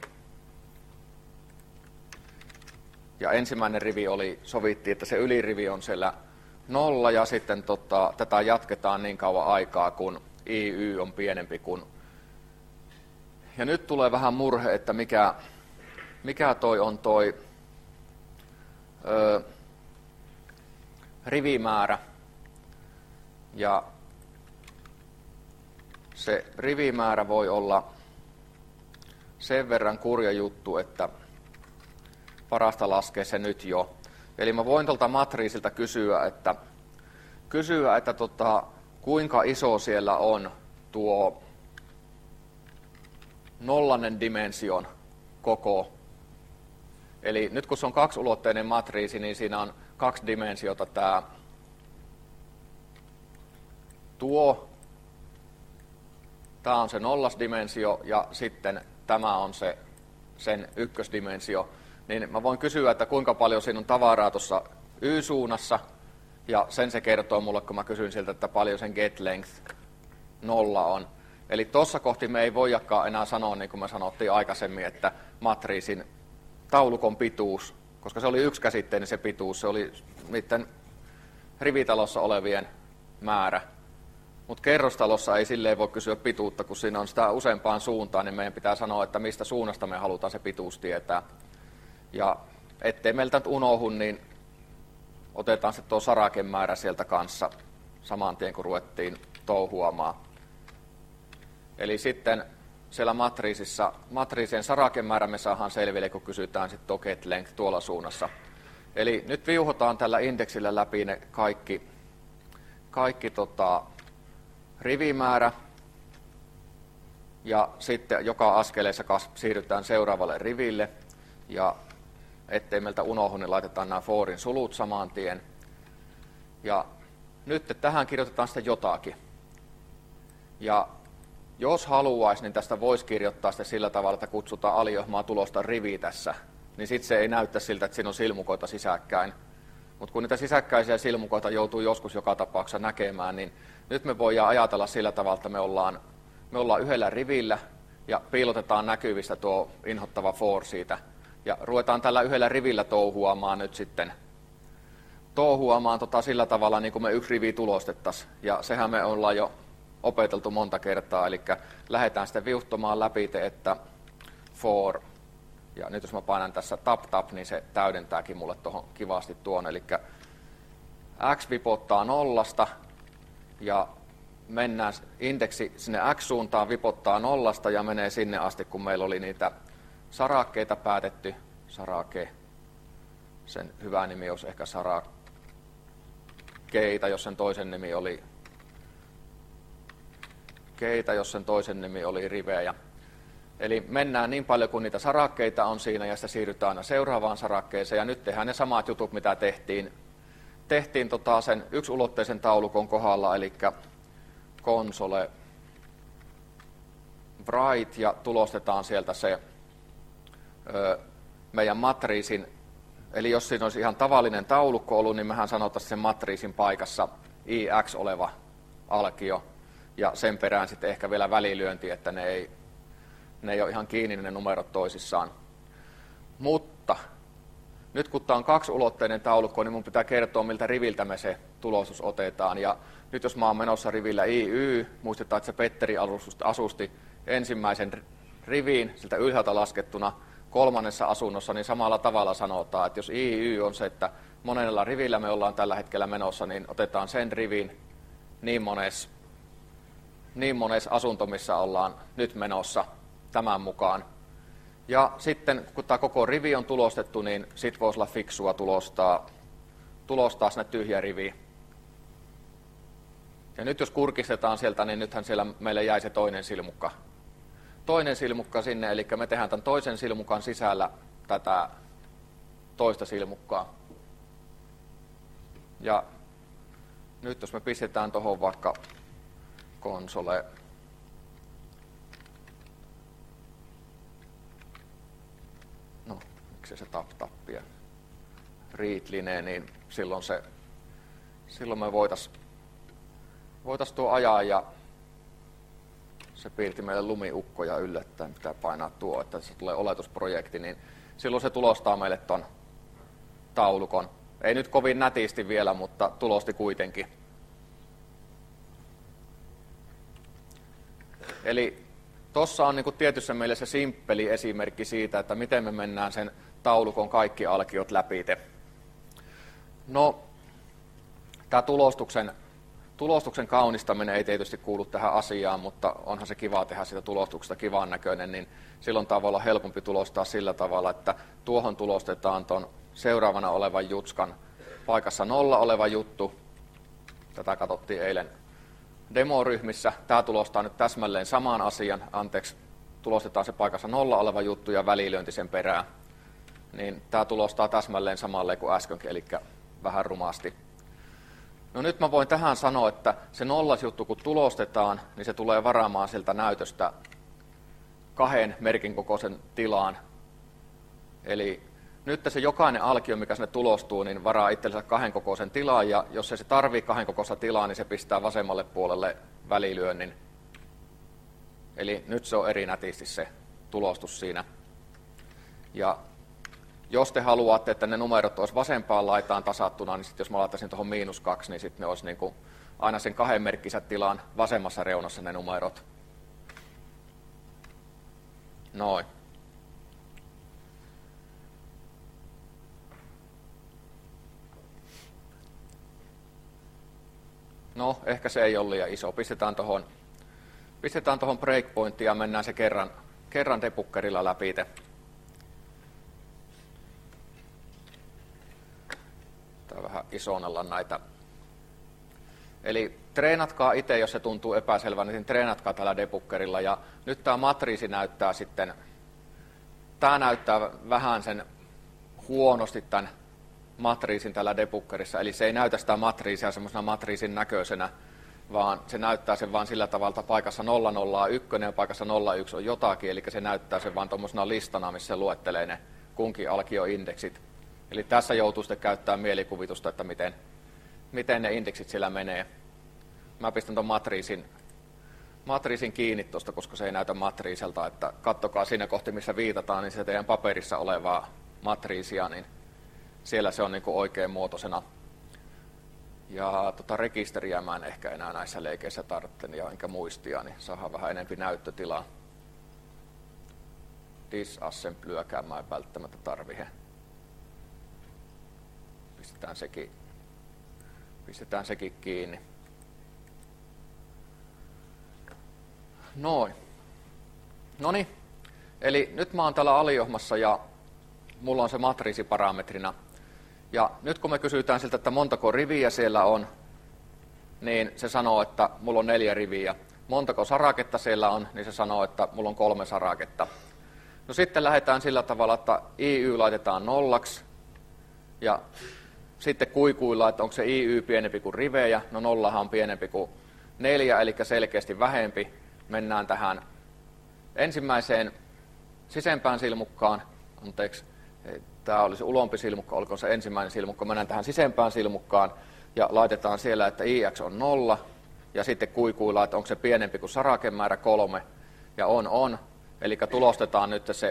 Ja ensimmäinen rivi sovittiin, että se ylirivi on siellä 0 ja sitten tätä jatketaan niin kauan aikaa, kun iy on pienempi kuin. Ja nyt tulee vähän murhe, että mikä toi on toi rivimäärä. Ja se rivimäärä voi olla sen verran kurja juttu, että parasta laskea se nyt jo. Eli mä voin tuolta matriisilta kysyä, että kuinka iso siellä on tuo nollainen dimension koko. Eli nyt kun se on kaksiulotteinen matriisi, niin siinä on kaksi dimensiota. Tämä on se nollasdimensio ja sitten tämä on sen ykkösdimensio. Niin mä voin kysyä, että kuinka paljon siinä on tavaraa tuossa y-suunnassa, ja sen se kertoo mulle, kun mä kysyn siltä, että paljon sen get length 0 on. Eli tuossa kohti me ei voidakaan enää sanoa, niin kuin me sanottiin aikaisemmin, että matriisin taulukon pituus, koska se oli yksikäsitteinen se pituus, se oli niiden rivitalossa olevien määrä. Mutta kerrostalossa ei silleen voi kysyä pituutta, kun siinä on sitä useampaan suuntaan, niin meidän pitää sanoa, että mistä suunnasta me halutaan se pituus tietää. Ja ettei meiltä nyt unohdu, niin otetaan se tuo sarakemäärä sieltä kanssa saman tien, kun ruvettiin touhuamaan. Eli sitten siellä matriisien sarakemäärä me saadaan selville, kun kysytään sitten tuo get length tuolla suunnassa. Eli nyt viuhotaan tällä indeksillä läpi ne kaikki rivimäärä. Ja sitten joka askeleessa siirrytään seuraavalle riville. Ja ettei meiltä unohdu, niin laitetaan nämä forin sulut saman tien. Ja nyt tähän kirjoitetaan sitten jotakin. Ja jos haluaisi, niin tästä voisi kirjoittaa sitten sillä tavalla, että kutsutaan aliohmaa tulosta rivi tässä. Niin sitten se ei näytä siltä, että siinä on silmukoita sisäkkäin. Mutta kun niitä sisäkkäisiä silmukoita joutuu joskus joka tapauksessa näkemään, niin nyt me voidaan ajatella sillä tavalla, että me ollaan yhdellä rivillä ja piilotetaan näkyvistä tuo inhottava for siitä. Ja ruvetaan tällä yhdellä rivillä touhuamaan nyt sitten. Sillä tavalla, niin kuin me yksi rivi tulostettaisiin. Ja sehän me ollaan jo opeteltu monta kertaa, eli lähdetään sitten viuhtomaan läpi, että for. Ja nyt jos mä painan tässä tap, niin se täydentääkin mulle tuohon kivasti tuon. Eli x vipottaa nollasta ja mennään indeksi sinne x-suuntaan, vipottaa nollasta ja menee sinne asti, kun meillä oli niitä sarakkeita päätetty. Sarake, sen hyvä nimi olisi ehkä sarakeita, jos sen toisen nimi oli keita, jos sen toisen nimi oli rivejä. Eli mennään niin paljon kuin niitä sarakkeita on siinä ja sitten siirrytään aina seuraavaan sarakkeeseen. Ja nyt tehdään ne samat jutut, mitä tehtiin sen yksiulotteisen taulukon kohdalla, eli console write ja tulostetaan sieltä se meidän matriisin. Eli jos siinä olisi ihan tavallinen taulukko ollut, niin mehän sanotaan sen matriisin paikassa IX oleva alkio ja sen perään sitten ehkä vielä välilyönti, että ne ei ole ihan kiinni ne numerot toisissaan. Mutta nyt kun tämä on kaksiulotteinen taulukko, niin mun pitää kertoa, miltä riviltä me se tulostus otetaan. Ja nyt jos mä oon menossa rivillä IY, muistetaan, että se Petteri asusti ensimmäisen riviin siltä ylhäältä laskettuna kolmannessa asunnossa, niin samalla tavalla sanotaan, että jos IY on se, että monella rivillä me ollaan tällä hetkellä menossa, niin otetaan sen rivin niin mones asunto, missä ollaan nyt menossa tämän mukaan. Ja sitten kun tämä koko rivi on tulostettu, niin sitten voisi olla fiksua tulostaa sinne tyhjä rivi. Ja nyt jos kurkistetaan sieltä, niin nythän siellä meille jäi se toinen silmukka. Toinen silmukka sinne, eli me tehdään tämän toisen silmukan sisällä tätä toista silmukkaa. Ja nyt jos me pistetään tuohon vaikka console se tap-tappia read-lineen, niin silloin me voitais tuo ajaa ja se piirti meille lumiukkoja yllättäen, pitää painaa tuo, että se tulee oletusprojekti, niin silloin se tulostaa meille ton taulukon. Ei nyt kovin nätisti vielä, mutta tulosti kuitenkin. Eli tuossa on niin kuin tietyssä mielessä simppeli esimerkki siitä, että miten me mennään sen taulukon kaikki alkiot läpite. No, tämä tulostuksen kaunistaminen ei tietysti kuulu tähän asiaan, mutta onhan se kiva tehdä sitä tulostuksesta kivan näköinen, niin silloin tämä voi olla helpompi tulostaa sillä tavalla, että tuohon tulostetaan tuon seuraavana olevan jutskan paikassa 0 oleva juttu. Tätä katsottiin eilen demoryhmissä. Tämä tulostaa nyt täsmälleen saman asian, tulostetaan se paikassa 0 oleva juttu ja välilyönti sen perään. Niin tämä tulostaa täsmälleen samalleen kuin äskenkin, eli vähän rumasti. No nyt mä voin tähän sanoa, että se nollasjuttu kun tulostetaan, niin se tulee varaamaan sieltä näytöstä 2 merkin kokoisen tilaan. Eli nyt se jokainen alkio, mikä sinne tulostuu, niin varaa itsellensä 2 kokoisen tilaan, ja jos se tarvii 2 kokoista tilaa, niin se pistää vasemmalle puolelle välilyönnin. Eli nyt se on eri nätisti se tulostus siinä. Ja jos te haluatte, että ne numerot olisi vasempaan laitaan tasattuna, niin sitten jos mä laittaisin tuohon -2, niin sitten ne olisi niin kuin aina sen 2 merkkisen tilan vasemmassa reunassa ne numerot. Noin. No, ehkä se ei ole liian iso. Pistetään tuohon breakpointtiin ja mennään se kerran debuggerilla läpi. Tää vähän isonnella näitä. Eli treenatkaa itse, jos se tuntuu epäselvän, niin treenatkaa tällä debuggerilla. Ja nyt tämä matriisi näyttää sitten, tämä näyttää vähän sen huonosti tämän matriisin tällä debuggerissa, eli se ei näytä sitä matriisia semmoisena matriisin näköisenä, vaan se näyttää sen vaan sillä tavalla, että paikassa 001 ja paikassa 01 on jotakin, eli se näyttää sen vaan tuommoisena listana, missä se luettelee ne kunkin alkioindeksit. Eli tässä joutuu sitten käyttämään mielikuvitusta, että miten ne indeksit siellä menee. Mä pistän tuon matriisin kiinni tuosta, koska se ei näytä matriiselta, että kattokaa siinä kohti, missä viitataan, niin se teidän paperissa olevaa matriisia, niin siellä se on niin kuin oikein muotoisena. Ja rekisteriä mä en ehkä enää näissä leikeissä tarvitse, ja enkä muistia, niin saadaan vähän enempi näyttötilaa. Disassemblyäkään mä en välttämättä tarvitse. Pistetään Pistetään sekin kiinni. Noin. Noniin. Eli nyt mä oon täällä aliohmassa ja mulla on se matriisi parametrina. Ja nyt kun me kysytään siltä, että montako riviä siellä on, niin se sanoo, että mulla on 4 riviä. Montako saraketta siellä on, niin se sanoo, että mulla on 3 saraketta. No sitten lähdetään sillä tavalla, että IY laitetaan 0. Ja sitten kuikuillaan, että onko se IY pienempi kuin rivejä. No 0 on pienempi kuin 4, eli selkeästi vähempi. Mennään tähän ensimmäiseen sisempään silmukkaan. Anteeksi, tämä olisi ulompi silmukka, olkoon se ensimmäinen silmukka. Mennään tähän sisempään silmukkaan ja laitetaan siellä, että IX on 0. Ja sitten kuikuillaan, että onko se pienempi kuin sarakemäärä 3. Ja on. Eli tulostetaan nyt se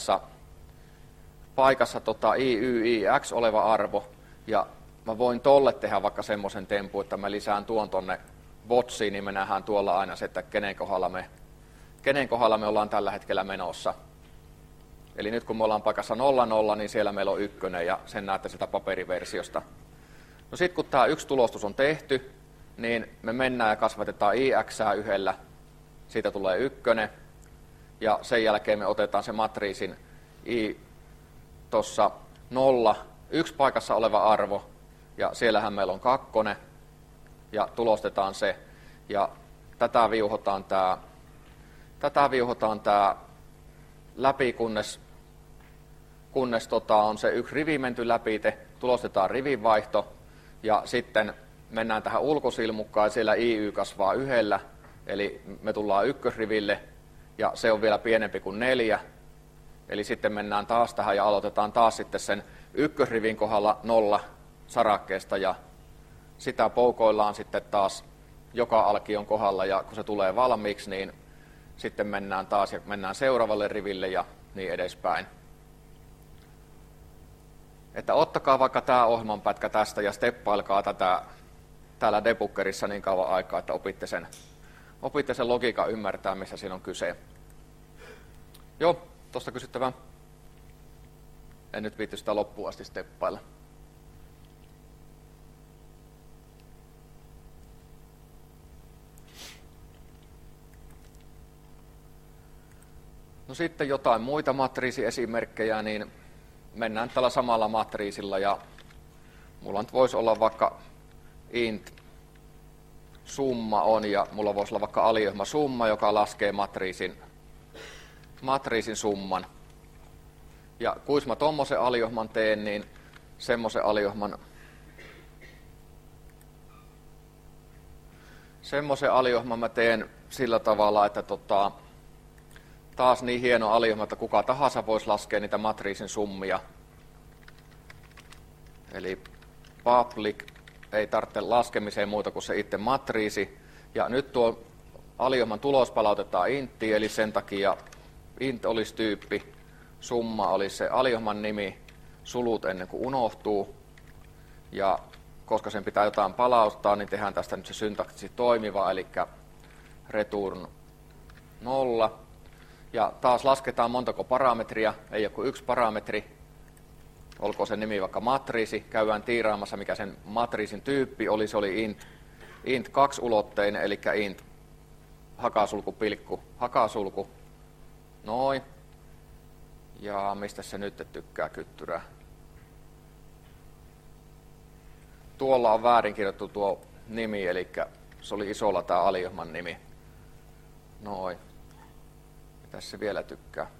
paikassa IYIX oleva arvo. Ja mä voin tolle tehdä vaikka semmoisen tempun, että mä lisään tuon tonne botsiin, niin me nähdään tuolla aina se, että kenen kohdalla me ollaan tällä hetkellä menossa. Eli nyt kun me ollaan paikassa 0,0, niin siellä meillä on 1, ja sen näette sitä paperiversiosta. No sitten kun tämä yksi tulostus on tehty, niin me mennään ja kasvatetaan IX:ää 1, siitä tulee 1, ja sen jälkeen me otetaan se matriisin I tuossa 0, 1 paikassa oleva arvo, ja siellähän meillä on 2, ja tulostetaan se, ja tätä viuhotaan tää läpi, kunnes on se 1 rivi menty läpi, tulostetaan rivinvaihto, ja sitten mennään tähän ulkosilmukkaan, ja siellä IY kasvaa 1, eli me tullaan ykkösriville, ja se on vielä pienempi kuin 4, eli sitten mennään taas tähän ja aloitetaan taas sitten sen ykkösrivin kohdalla 0 sarakkeesta, ja sitä poukoillaan sitten taas joka alkion kohdalla, ja kun se tulee valmiiksi, niin sitten mennään taas ja mennään seuraavalle riville ja niin edespäin. Että ottakaa vaikka tämä ohjelmanpätkä tästä ja steppailkaa tätä täällä debuggerissa niin kauan aikaa, että opitte sen logiikan ymmärtää, missä siinä on kyse. Joo, tuosta kysyttävää. En nyt viitty sitä loppuun asti steppailla. No sitten jotain muita matriisiesimerkkejä, niin mennään tällä samalla matriisilla, ja mulla nyt voisi olla vaikka int summa on, ja mulla voisi olla vaikka aliohjelma summa, joka laskee matriisin summan. Ja kuis mä tommosen aliohjelman teen, niin semmoisen aliohjelman mä teen sillä tavalla, että taas niin hieno aliohjelma, että kuka tahansa voisi laskea niitä matriisin summia. Eli public ei tarvitse laskemiseen muuta kuin se itse matriisi. Ja nyt tuo aliohjelman tulos palautetaan inttiin, eli sen takia int olisi tyyppi, summa olisi se aliohjelman nimi, sulut ennen kuin unohtuu. Ja koska sen pitää jotain palauttaa, niin tehdään tästä nyt se syntaktisesti toimiva, eli return 0. Ja taas lasketaan montako parametria, ei ole kuin 1 parametri, olkoon se nimi vaikka matriisi, käydään tiiraamassa mikä sen matriisin tyyppi oli, se oli int 2-ulotteinen, eli int hakasulku, pilkku, hakasulku, noin, ja mistä se nyt tykkää kyttyrää. Tuolla on väärinkirjoittu tuo nimi, eli se oli isolla tämä aliohjelman nimi, noin. Mitäs se vielä tykkää?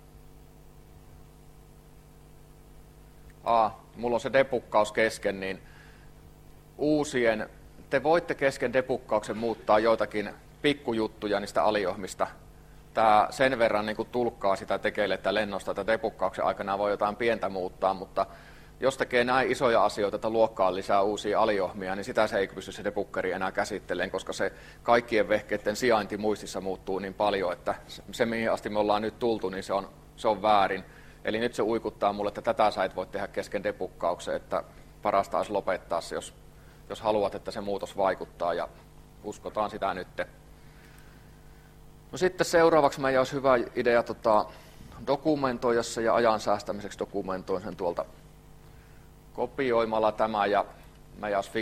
Mulla on se debuggaus kesken, niin te voitte kesken debuggauksen muuttaa joitakin pikkujuttuja niistä aliohjelmista. Tää sen verran niin kuin tulkkaa sitä tekeille, että lennosta, että debuggauksen aikana voi jotain pientä muuttaa, mutta jos tekee näin isoja asioita, että luokkaan lisää uusia aliohjelmia, niin sitä se ei pysty se debuggeri enää käsittelemään, koska se kaikkien vehkeiden sijainti muistissa muuttuu niin paljon, että se mihin asti me ollaan nyt tultu, niin se on väärin. Eli nyt se uikuttaa mulle, että tätä sä et voi tehdä kesken debuggauksen, että parasta olisi lopettaa se, jos haluat, että se muutos vaikuttaa, ja uskotaan sitä nyt. No sitten seuraavaksi meidän olisi hyvä idea dokumentoida se, ja ajan säästämiseksi dokumentoin sen tuolta kopioimalla tämä, ja meidän olisi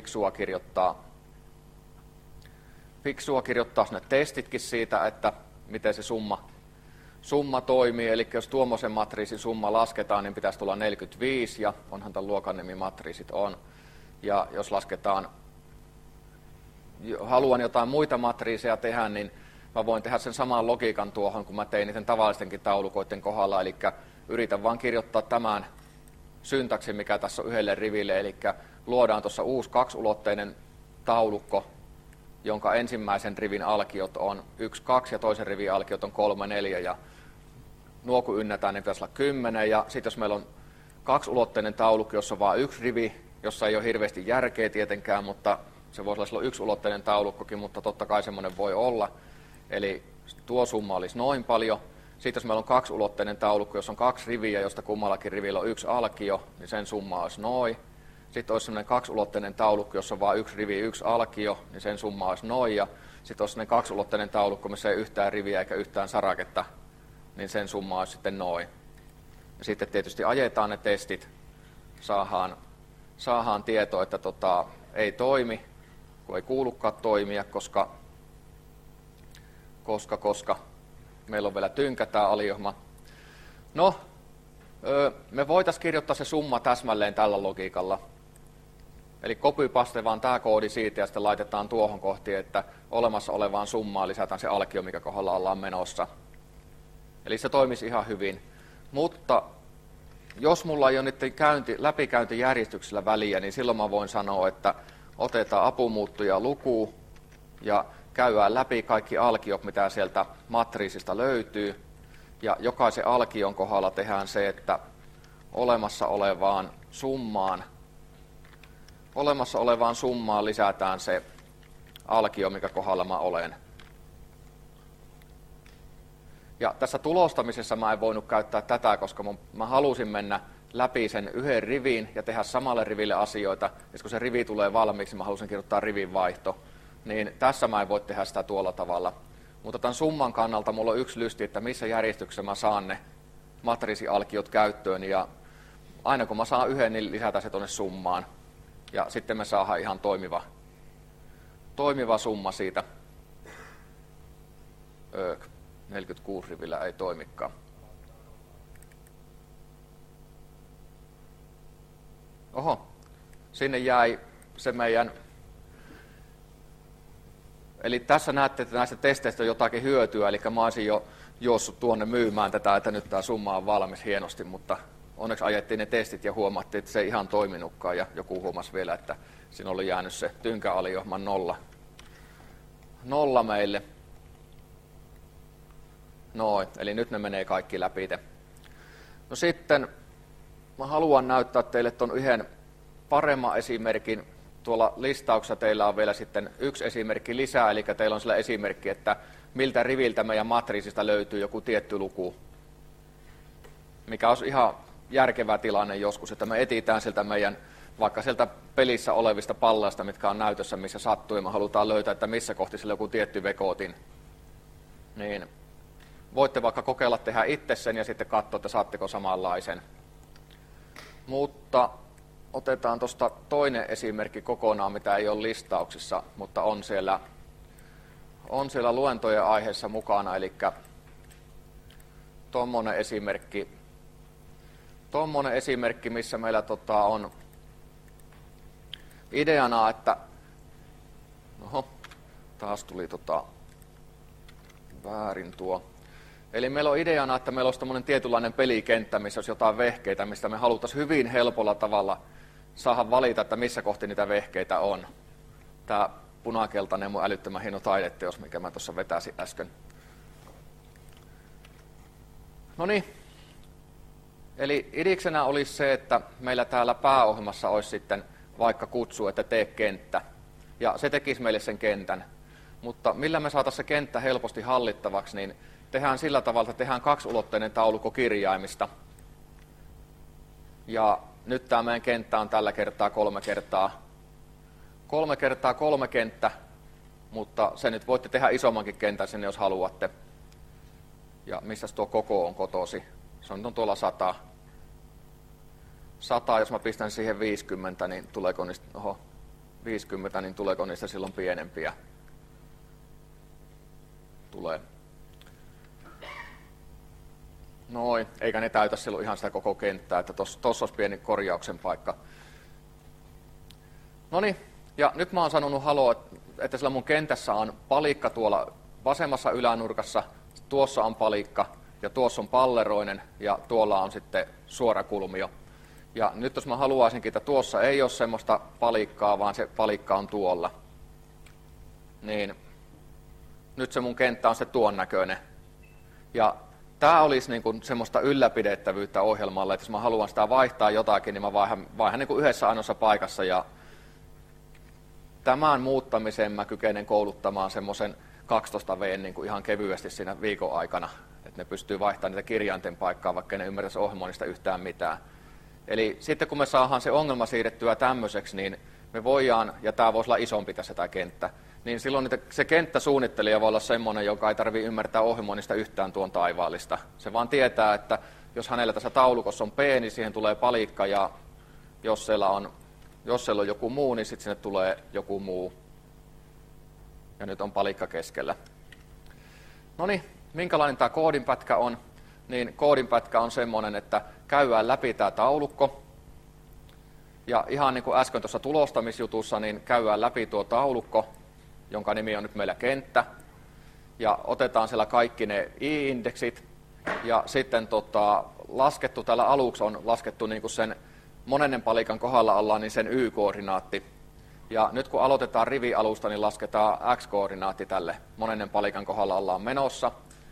fiksua kirjoittaa sinne testitkin siitä, että miten se summa toimii. Eli jos tuommoisen matriisin summa lasketaan, niin pitäisi tulla 45, ja onhan tämän luokan nimi matriisit on. Ja jos haluan jotain muita matriiseja tehdä, niin mä voin tehdä sen saman logiikan tuohon, kun mä tein niiden tavallistenkin taulukoiden kohdalla. Eli yritän vaan kirjoittaa tämän syntaksin, mikä tässä on yhdelle riville. Eli luodaan tuossa uusi kaksiulotteinen taulukko, jonka ensimmäisen rivin alkiot on 1, 2 ja toisen rivin alkiot on 3, 4. Ja nuo kun ynnätään, niin pitäisi olla 10. Ja sitten jos meillä on kaksiulotteinen taulukko, jossa on vain yksi rivi, jossa ei ole hirveästi järkeä tietenkään, mutta se voisi olla silloin yksiulotteinen taulukkokin, mutta totta kai semmoinen voi olla. Eli tuo summa olisi noin paljon. Sitten jos meillä on kaksiulotteinen taulukko, jossa on 2 riviä, josta kummallakin rivillä on 1 alkio, niin sen summa olisi noin. Sitten olisi semmoinen kaksiulotteinen taulukko, jossa on vain 1 rivi, 1 alkio, niin sen summa olisi noin. Ja sitten olisi semmoinen kaksiulotteinen taulukko, missä ei yhtään riviä eikä yhtään saraketta, niin sen summa olisi sitten noin. Ja sitten tietysti ajetaan ne testit, saadaan tieto, että ei toimi, kun ei kuulukaan toimia, koska meillä on vielä tynkä tämä aliohma. No, me voitaisiin kirjoittaa se summa täsmälleen tällä logiikalla. Eli copy-paste vaan tämä koodi siitä ja sitten laitetaan tuohon kohtiin, että olemassa olevaan summaan lisätään se alkio, mikä kohdalla ollaan menossa. Eli se toimisi ihan hyvin. Mutta jos mulla ei ole nyt läpikäyntijärjestyksellä väliä, niin silloin mä voin sanoa, että otetaan apumuuttuja luku ja käydään läpi kaikki alkiot, mitä sieltä matriisista löytyy. Ja jokaisen alkion kohdalla tehdään se, että olemassa olevaan summaan lisätään se alkio, mikä kohdalla mä olen. Ja tässä tulostamisessa mä en voinut käyttää tätä, koska mä halusin mennä läpi sen yhden rivin ja tehdä samalle riville asioita. Ja kun se rivi tulee valmiiksi, mä halusin kirjoittaa rivin vaihto. Niin tässä mä en voi tehdä sitä tuolla tavalla. Mutta tämän summan kannalta mulla on yksi lysti, että missä järjestyksessä mä saan ne matriisialkiot käyttöön. Ja aina kun mä saan yhden, niin lisätään se tuonne summaan. Ja sitten me saadaan ihan toimiva summa siitä. 46 rivillä ei toimikaan. Oho, sinne jäi se meidän... Eli tässä näette, että näistä testeistä on jotakin hyötyä, eli mä olisin jo juossut tuonne myymään tätä, että nyt tämä summa on valmis hienosti, mutta onneksi ajettiin ne testit ja huomattiin, että se ei ihan toiminutkaan, ja joku huomasi vielä, että siinä oli jäänyt se tynkäaliohman nolla meille. Noin, eli nyt ne menee kaikki läpi. No sitten mä haluan näyttää teille ton yhden paremman esimerkin. Tuolla listauksessa teillä on vielä sitten yksi esimerkki lisää, eli teillä on sillä esimerkki, että miltä riviltä meidän matriisista löytyy joku tietty luku, mikä on ihan järkevä tilanne joskus, että me etsitään sieltä vaikka sieltä pelissä olevista palleista, mitkä on näytössä, missä sattuu, ja me halutaan löytää, että missä kohti sillä joku tietty vekotin, niin voitte vaikka kokeilla tehdä itse sen ja sitten katsoa, että saatteko samanlaisen. Mutta otetaan tuosta toinen esimerkki kokonaan, mitä ei ole listauksissa, mutta on siellä luentojen aiheessa mukana, eli tuommoinen esimerkki, missä meillä on ideana, että taas tuli väärin tuo. Eli meillä on ideana, että meillä olisi tämmöinen tietynlainen pelikenttä, missä olisi jotain vehkeitä, mistä me haluttaisiin hyvin helpolla tavalla saada valita, että missä kohti niitä vehkeitä on. Tämä punakeltainen mun älyttömän hieno taideteos, mikä mä tuossa vetäsin äsken. Noniin. Eli idiksenä olisi se, että meillä täällä pääohjelmassa olisi sitten vaikka kutsu, että tee kenttä. Ja se tekisi meille sen kentän. Mutta millä me saataisiin se kenttä helposti hallittavaksi, niin tehdään sillä tavalla, että tehdään kaksiulotteinen taulukko kirjaimista. Ja nyt tämä meidän kenttä on tällä kertaa 3 kertaa 3 kenttä, mutta se nyt voitte tehdä isommankin kentän sinne, jos haluatte. Ja missä tuo koko on kotosi? Se on tuolla 100. 100, jos mä pistän siihen 50, niin tuleeko niistä... Oho, 50, niin tuleeko niistä silloin pienempiä? Tulee. Noin, eikä ne täytä silloin ihan sitä koko kenttää, että tossa olisi pieni korjauksen paikka. Noniin, ja nyt mä oon sanonut että sillä mun kentässä on palikka tuolla vasemmassa ylänurkassa, tuossa on palikka ja tuossa on palleroinen ja tuolla on sitten suora kulmio. Ja nyt jos mä haluaisinkin, että tuossa ei ole semmoista palikkaa, vaan se palikka on tuolla, niin nyt se mun kenttä on se tuon näköinen. Ja tämä olisi niin kuin semmoista ylläpidettävyyttä ohjelmalle, että jos mä haluan sitä vaihtaa jotakin, niin mä vaihan niin kuin yhdessä ainoassa paikassa. Ja tämän muuttamiseen mä kykenen kouluttamaan semmoisen 12V niin kuin ihan kevyesti siinä viikon aikana, että ne pystyy vaihtamaan niitä kirjainten paikkaa, vaikka ne ymmärtäisi ohjelmoinnista yhtään mitään. Eli sitten kun me saadaan se ongelma siirrettyä tämmöiseksi, niin me voidaan, ja tämä voisi olla isompi tässä tämä kenttä, niin silloin se kenttäsuunnittelija voi olla semmoinen, joka ei tarvitse ymmärtää ohjelmoinnista yhtään tuon taivaallista. Se vaan tietää, että jos hänellä tässä taulukossa on P, niin siihen tulee palikka, ja jos siellä on joku muu, niin sitten sinne tulee joku muu. Ja nyt on palikka keskellä. Noniin, minkälainen tämä koodinpätkä on? Niin koodinpätkä on semmoinen, että käydään läpi tämä taulukko. Ja ihan niin kuin äsken tuossa tulostamisjutussa, niin käydään läpi tuo taulukko, jonka nimi on nyt meillä kenttä. Ja otetaan siellä kaikki ne i-indeksit. Ja sitten laskettu, täällä aluksi on laskettu niin kuin sen monennen palikan kohdalla ollaan, niin sen y-koordinaatti. Ja nyt kun aloitetaan rivialusta, niin lasketaan x-koordinaatti tälle. Monennen palikan kohdalla ollaan menossa.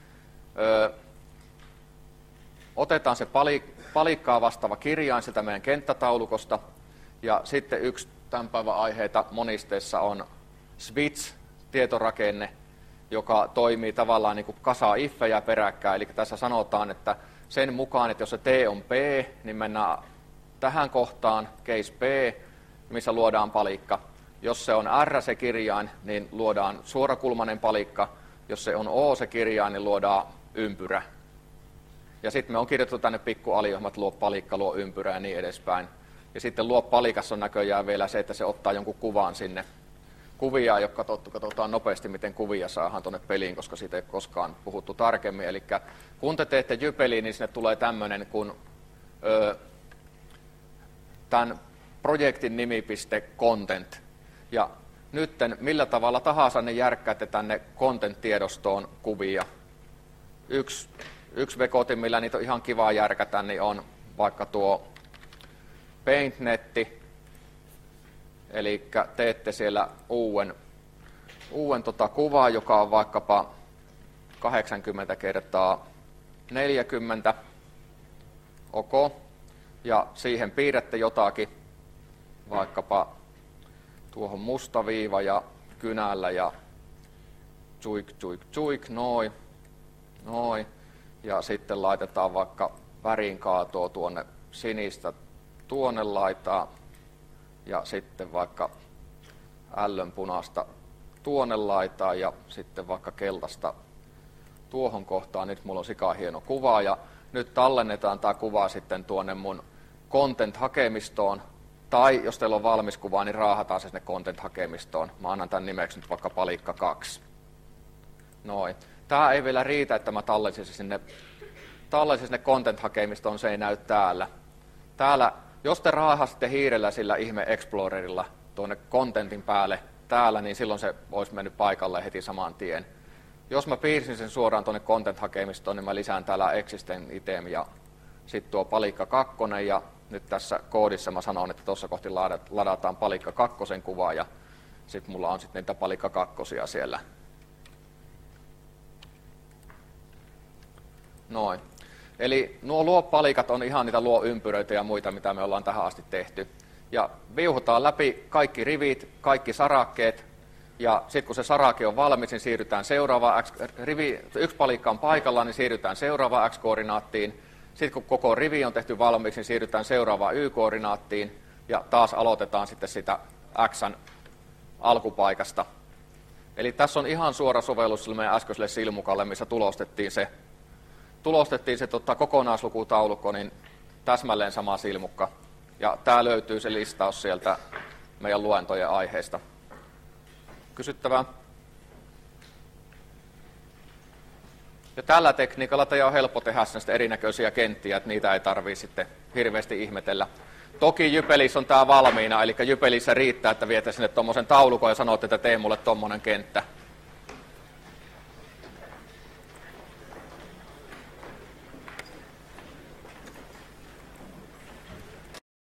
Otetaan se palikkaa vastaava kirjain sieltä meidän kenttätaulukosta. Ja sitten yksi tämän päivän aiheita monisteessa on switch-tietorakenne, joka toimii tavallaan niin kuin kasa iffejä peräkkäin. Eli tässä sanotaan, että sen mukaan, että jos se T on P, niin mennään tähän kohtaan, case P, missä luodaan palikka. Jos se on R se kirjain, niin luodaan suorakulmainen palikka. Jos se on O se kirjain, niin luodaan ympyrä. Ja sitten me on kirjoitettu tänne pikku aliohjelmat, luo palikka, luo ympyrä ja niin edespäin. Ja sitten luo palikassa on näköjään vielä se, että se ottaa jonkun kuvan sinne. Kuvia, jotka katsotaan nopeasti, miten kuvia saadaan tuonne peliin, koska siitä ei koskaan puhuttu tarkemmin. Eli kun te teette jypeliin, niin sinne tulee tämmöinen kuin tämän projektin nimi.content. Ja nytten millä tavalla tahansa ne järkkäätte tänne content-tiedostoon kuvia. Yksi vekotin, millä niitä on ihan kivaa järkätä, niin on vaikka tuo PaintNetti. Eli teette siellä uuden kuvaa, joka on vaikkapa 80 kertaa 40. Ok. Ja siihen piirrätte jotakin, vaikkapa tuohon musta viiva ja kynällä ja tsuik, noin. Ja sitten laitetaan vaikka värin kaatoa tuonne sinistä tuonne laitaan ja sitten vaikka ällönpunaista tuonne laitaan ja sitten vaikka keltaista tuohon kohtaan. Nyt mulla on sikahieno kuva ja nyt tallennetaan tämä kuva sitten tuonne mun content-hakemistoon. Tai jos teillä on valmis kuva, niin raahataan se sinne content-hakemistoon. Mä annan tämän nimeksi nyt vaikka palikka 2. Noin. Tää ei vielä riitä, että mä tallensin sinne content-hakemistoon, se ei näy täällä. Täällä, jos te raahasitte hiirellä sillä ihme Explorerilla tuonne contentin päälle täällä, niin silloin se olisi mennyt paikalle heti saman tien. Jos mä piirsin sen suoraan tuonne content-hakemistoon, niin mä lisään täällä existing item ja sitten tuo palikka 2 ja nyt tässä koodissa mä sanon, että tuossa kohti ladataan palikka 2 kuvaa ja sitten mulla on sitten niitä palikka 2 siellä. Noin. Eli nuo luopalikat on ihan niitä luoympyröitä ja muita, mitä me ollaan tähän asti tehty. Ja viuhutaan läpi kaikki rivit, kaikki sarakkeet. Ja sitten kun se sarake on valmis, niin siirrytään seuraavaan yksi palikka on paikallaan, niin siirrytään seuraavaan x-koordinaattiin. Sitten kun koko rivi on tehty valmiiksi, niin siirrytään seuraavaan y-koordinaattiin. Ja taas aloitetaan sitten sitä x:n alkupaikasta. Eli tässä on ihan suora sovellus sille meidän äskeiselle silmukalle, missä tulostettiin se kokonaislukutaulukko, niin täsmälleen sama silmukka. Ja tää löytyy se listaus sieltä meidän luentojen aiheista. Kysyttävää? Ja tällä tekniikalla teidän on helppo tehdä näistä erinäköisiä kenttiä, että niitä ei tarvitse sitten hirveästi ihmetellä. Toki Jypelissä on tämä valmiina, eli Jypelissä riittää, että viette sinne tuommoisen taulukon ja sanotte, että tee mulle tuommoinen kenttä.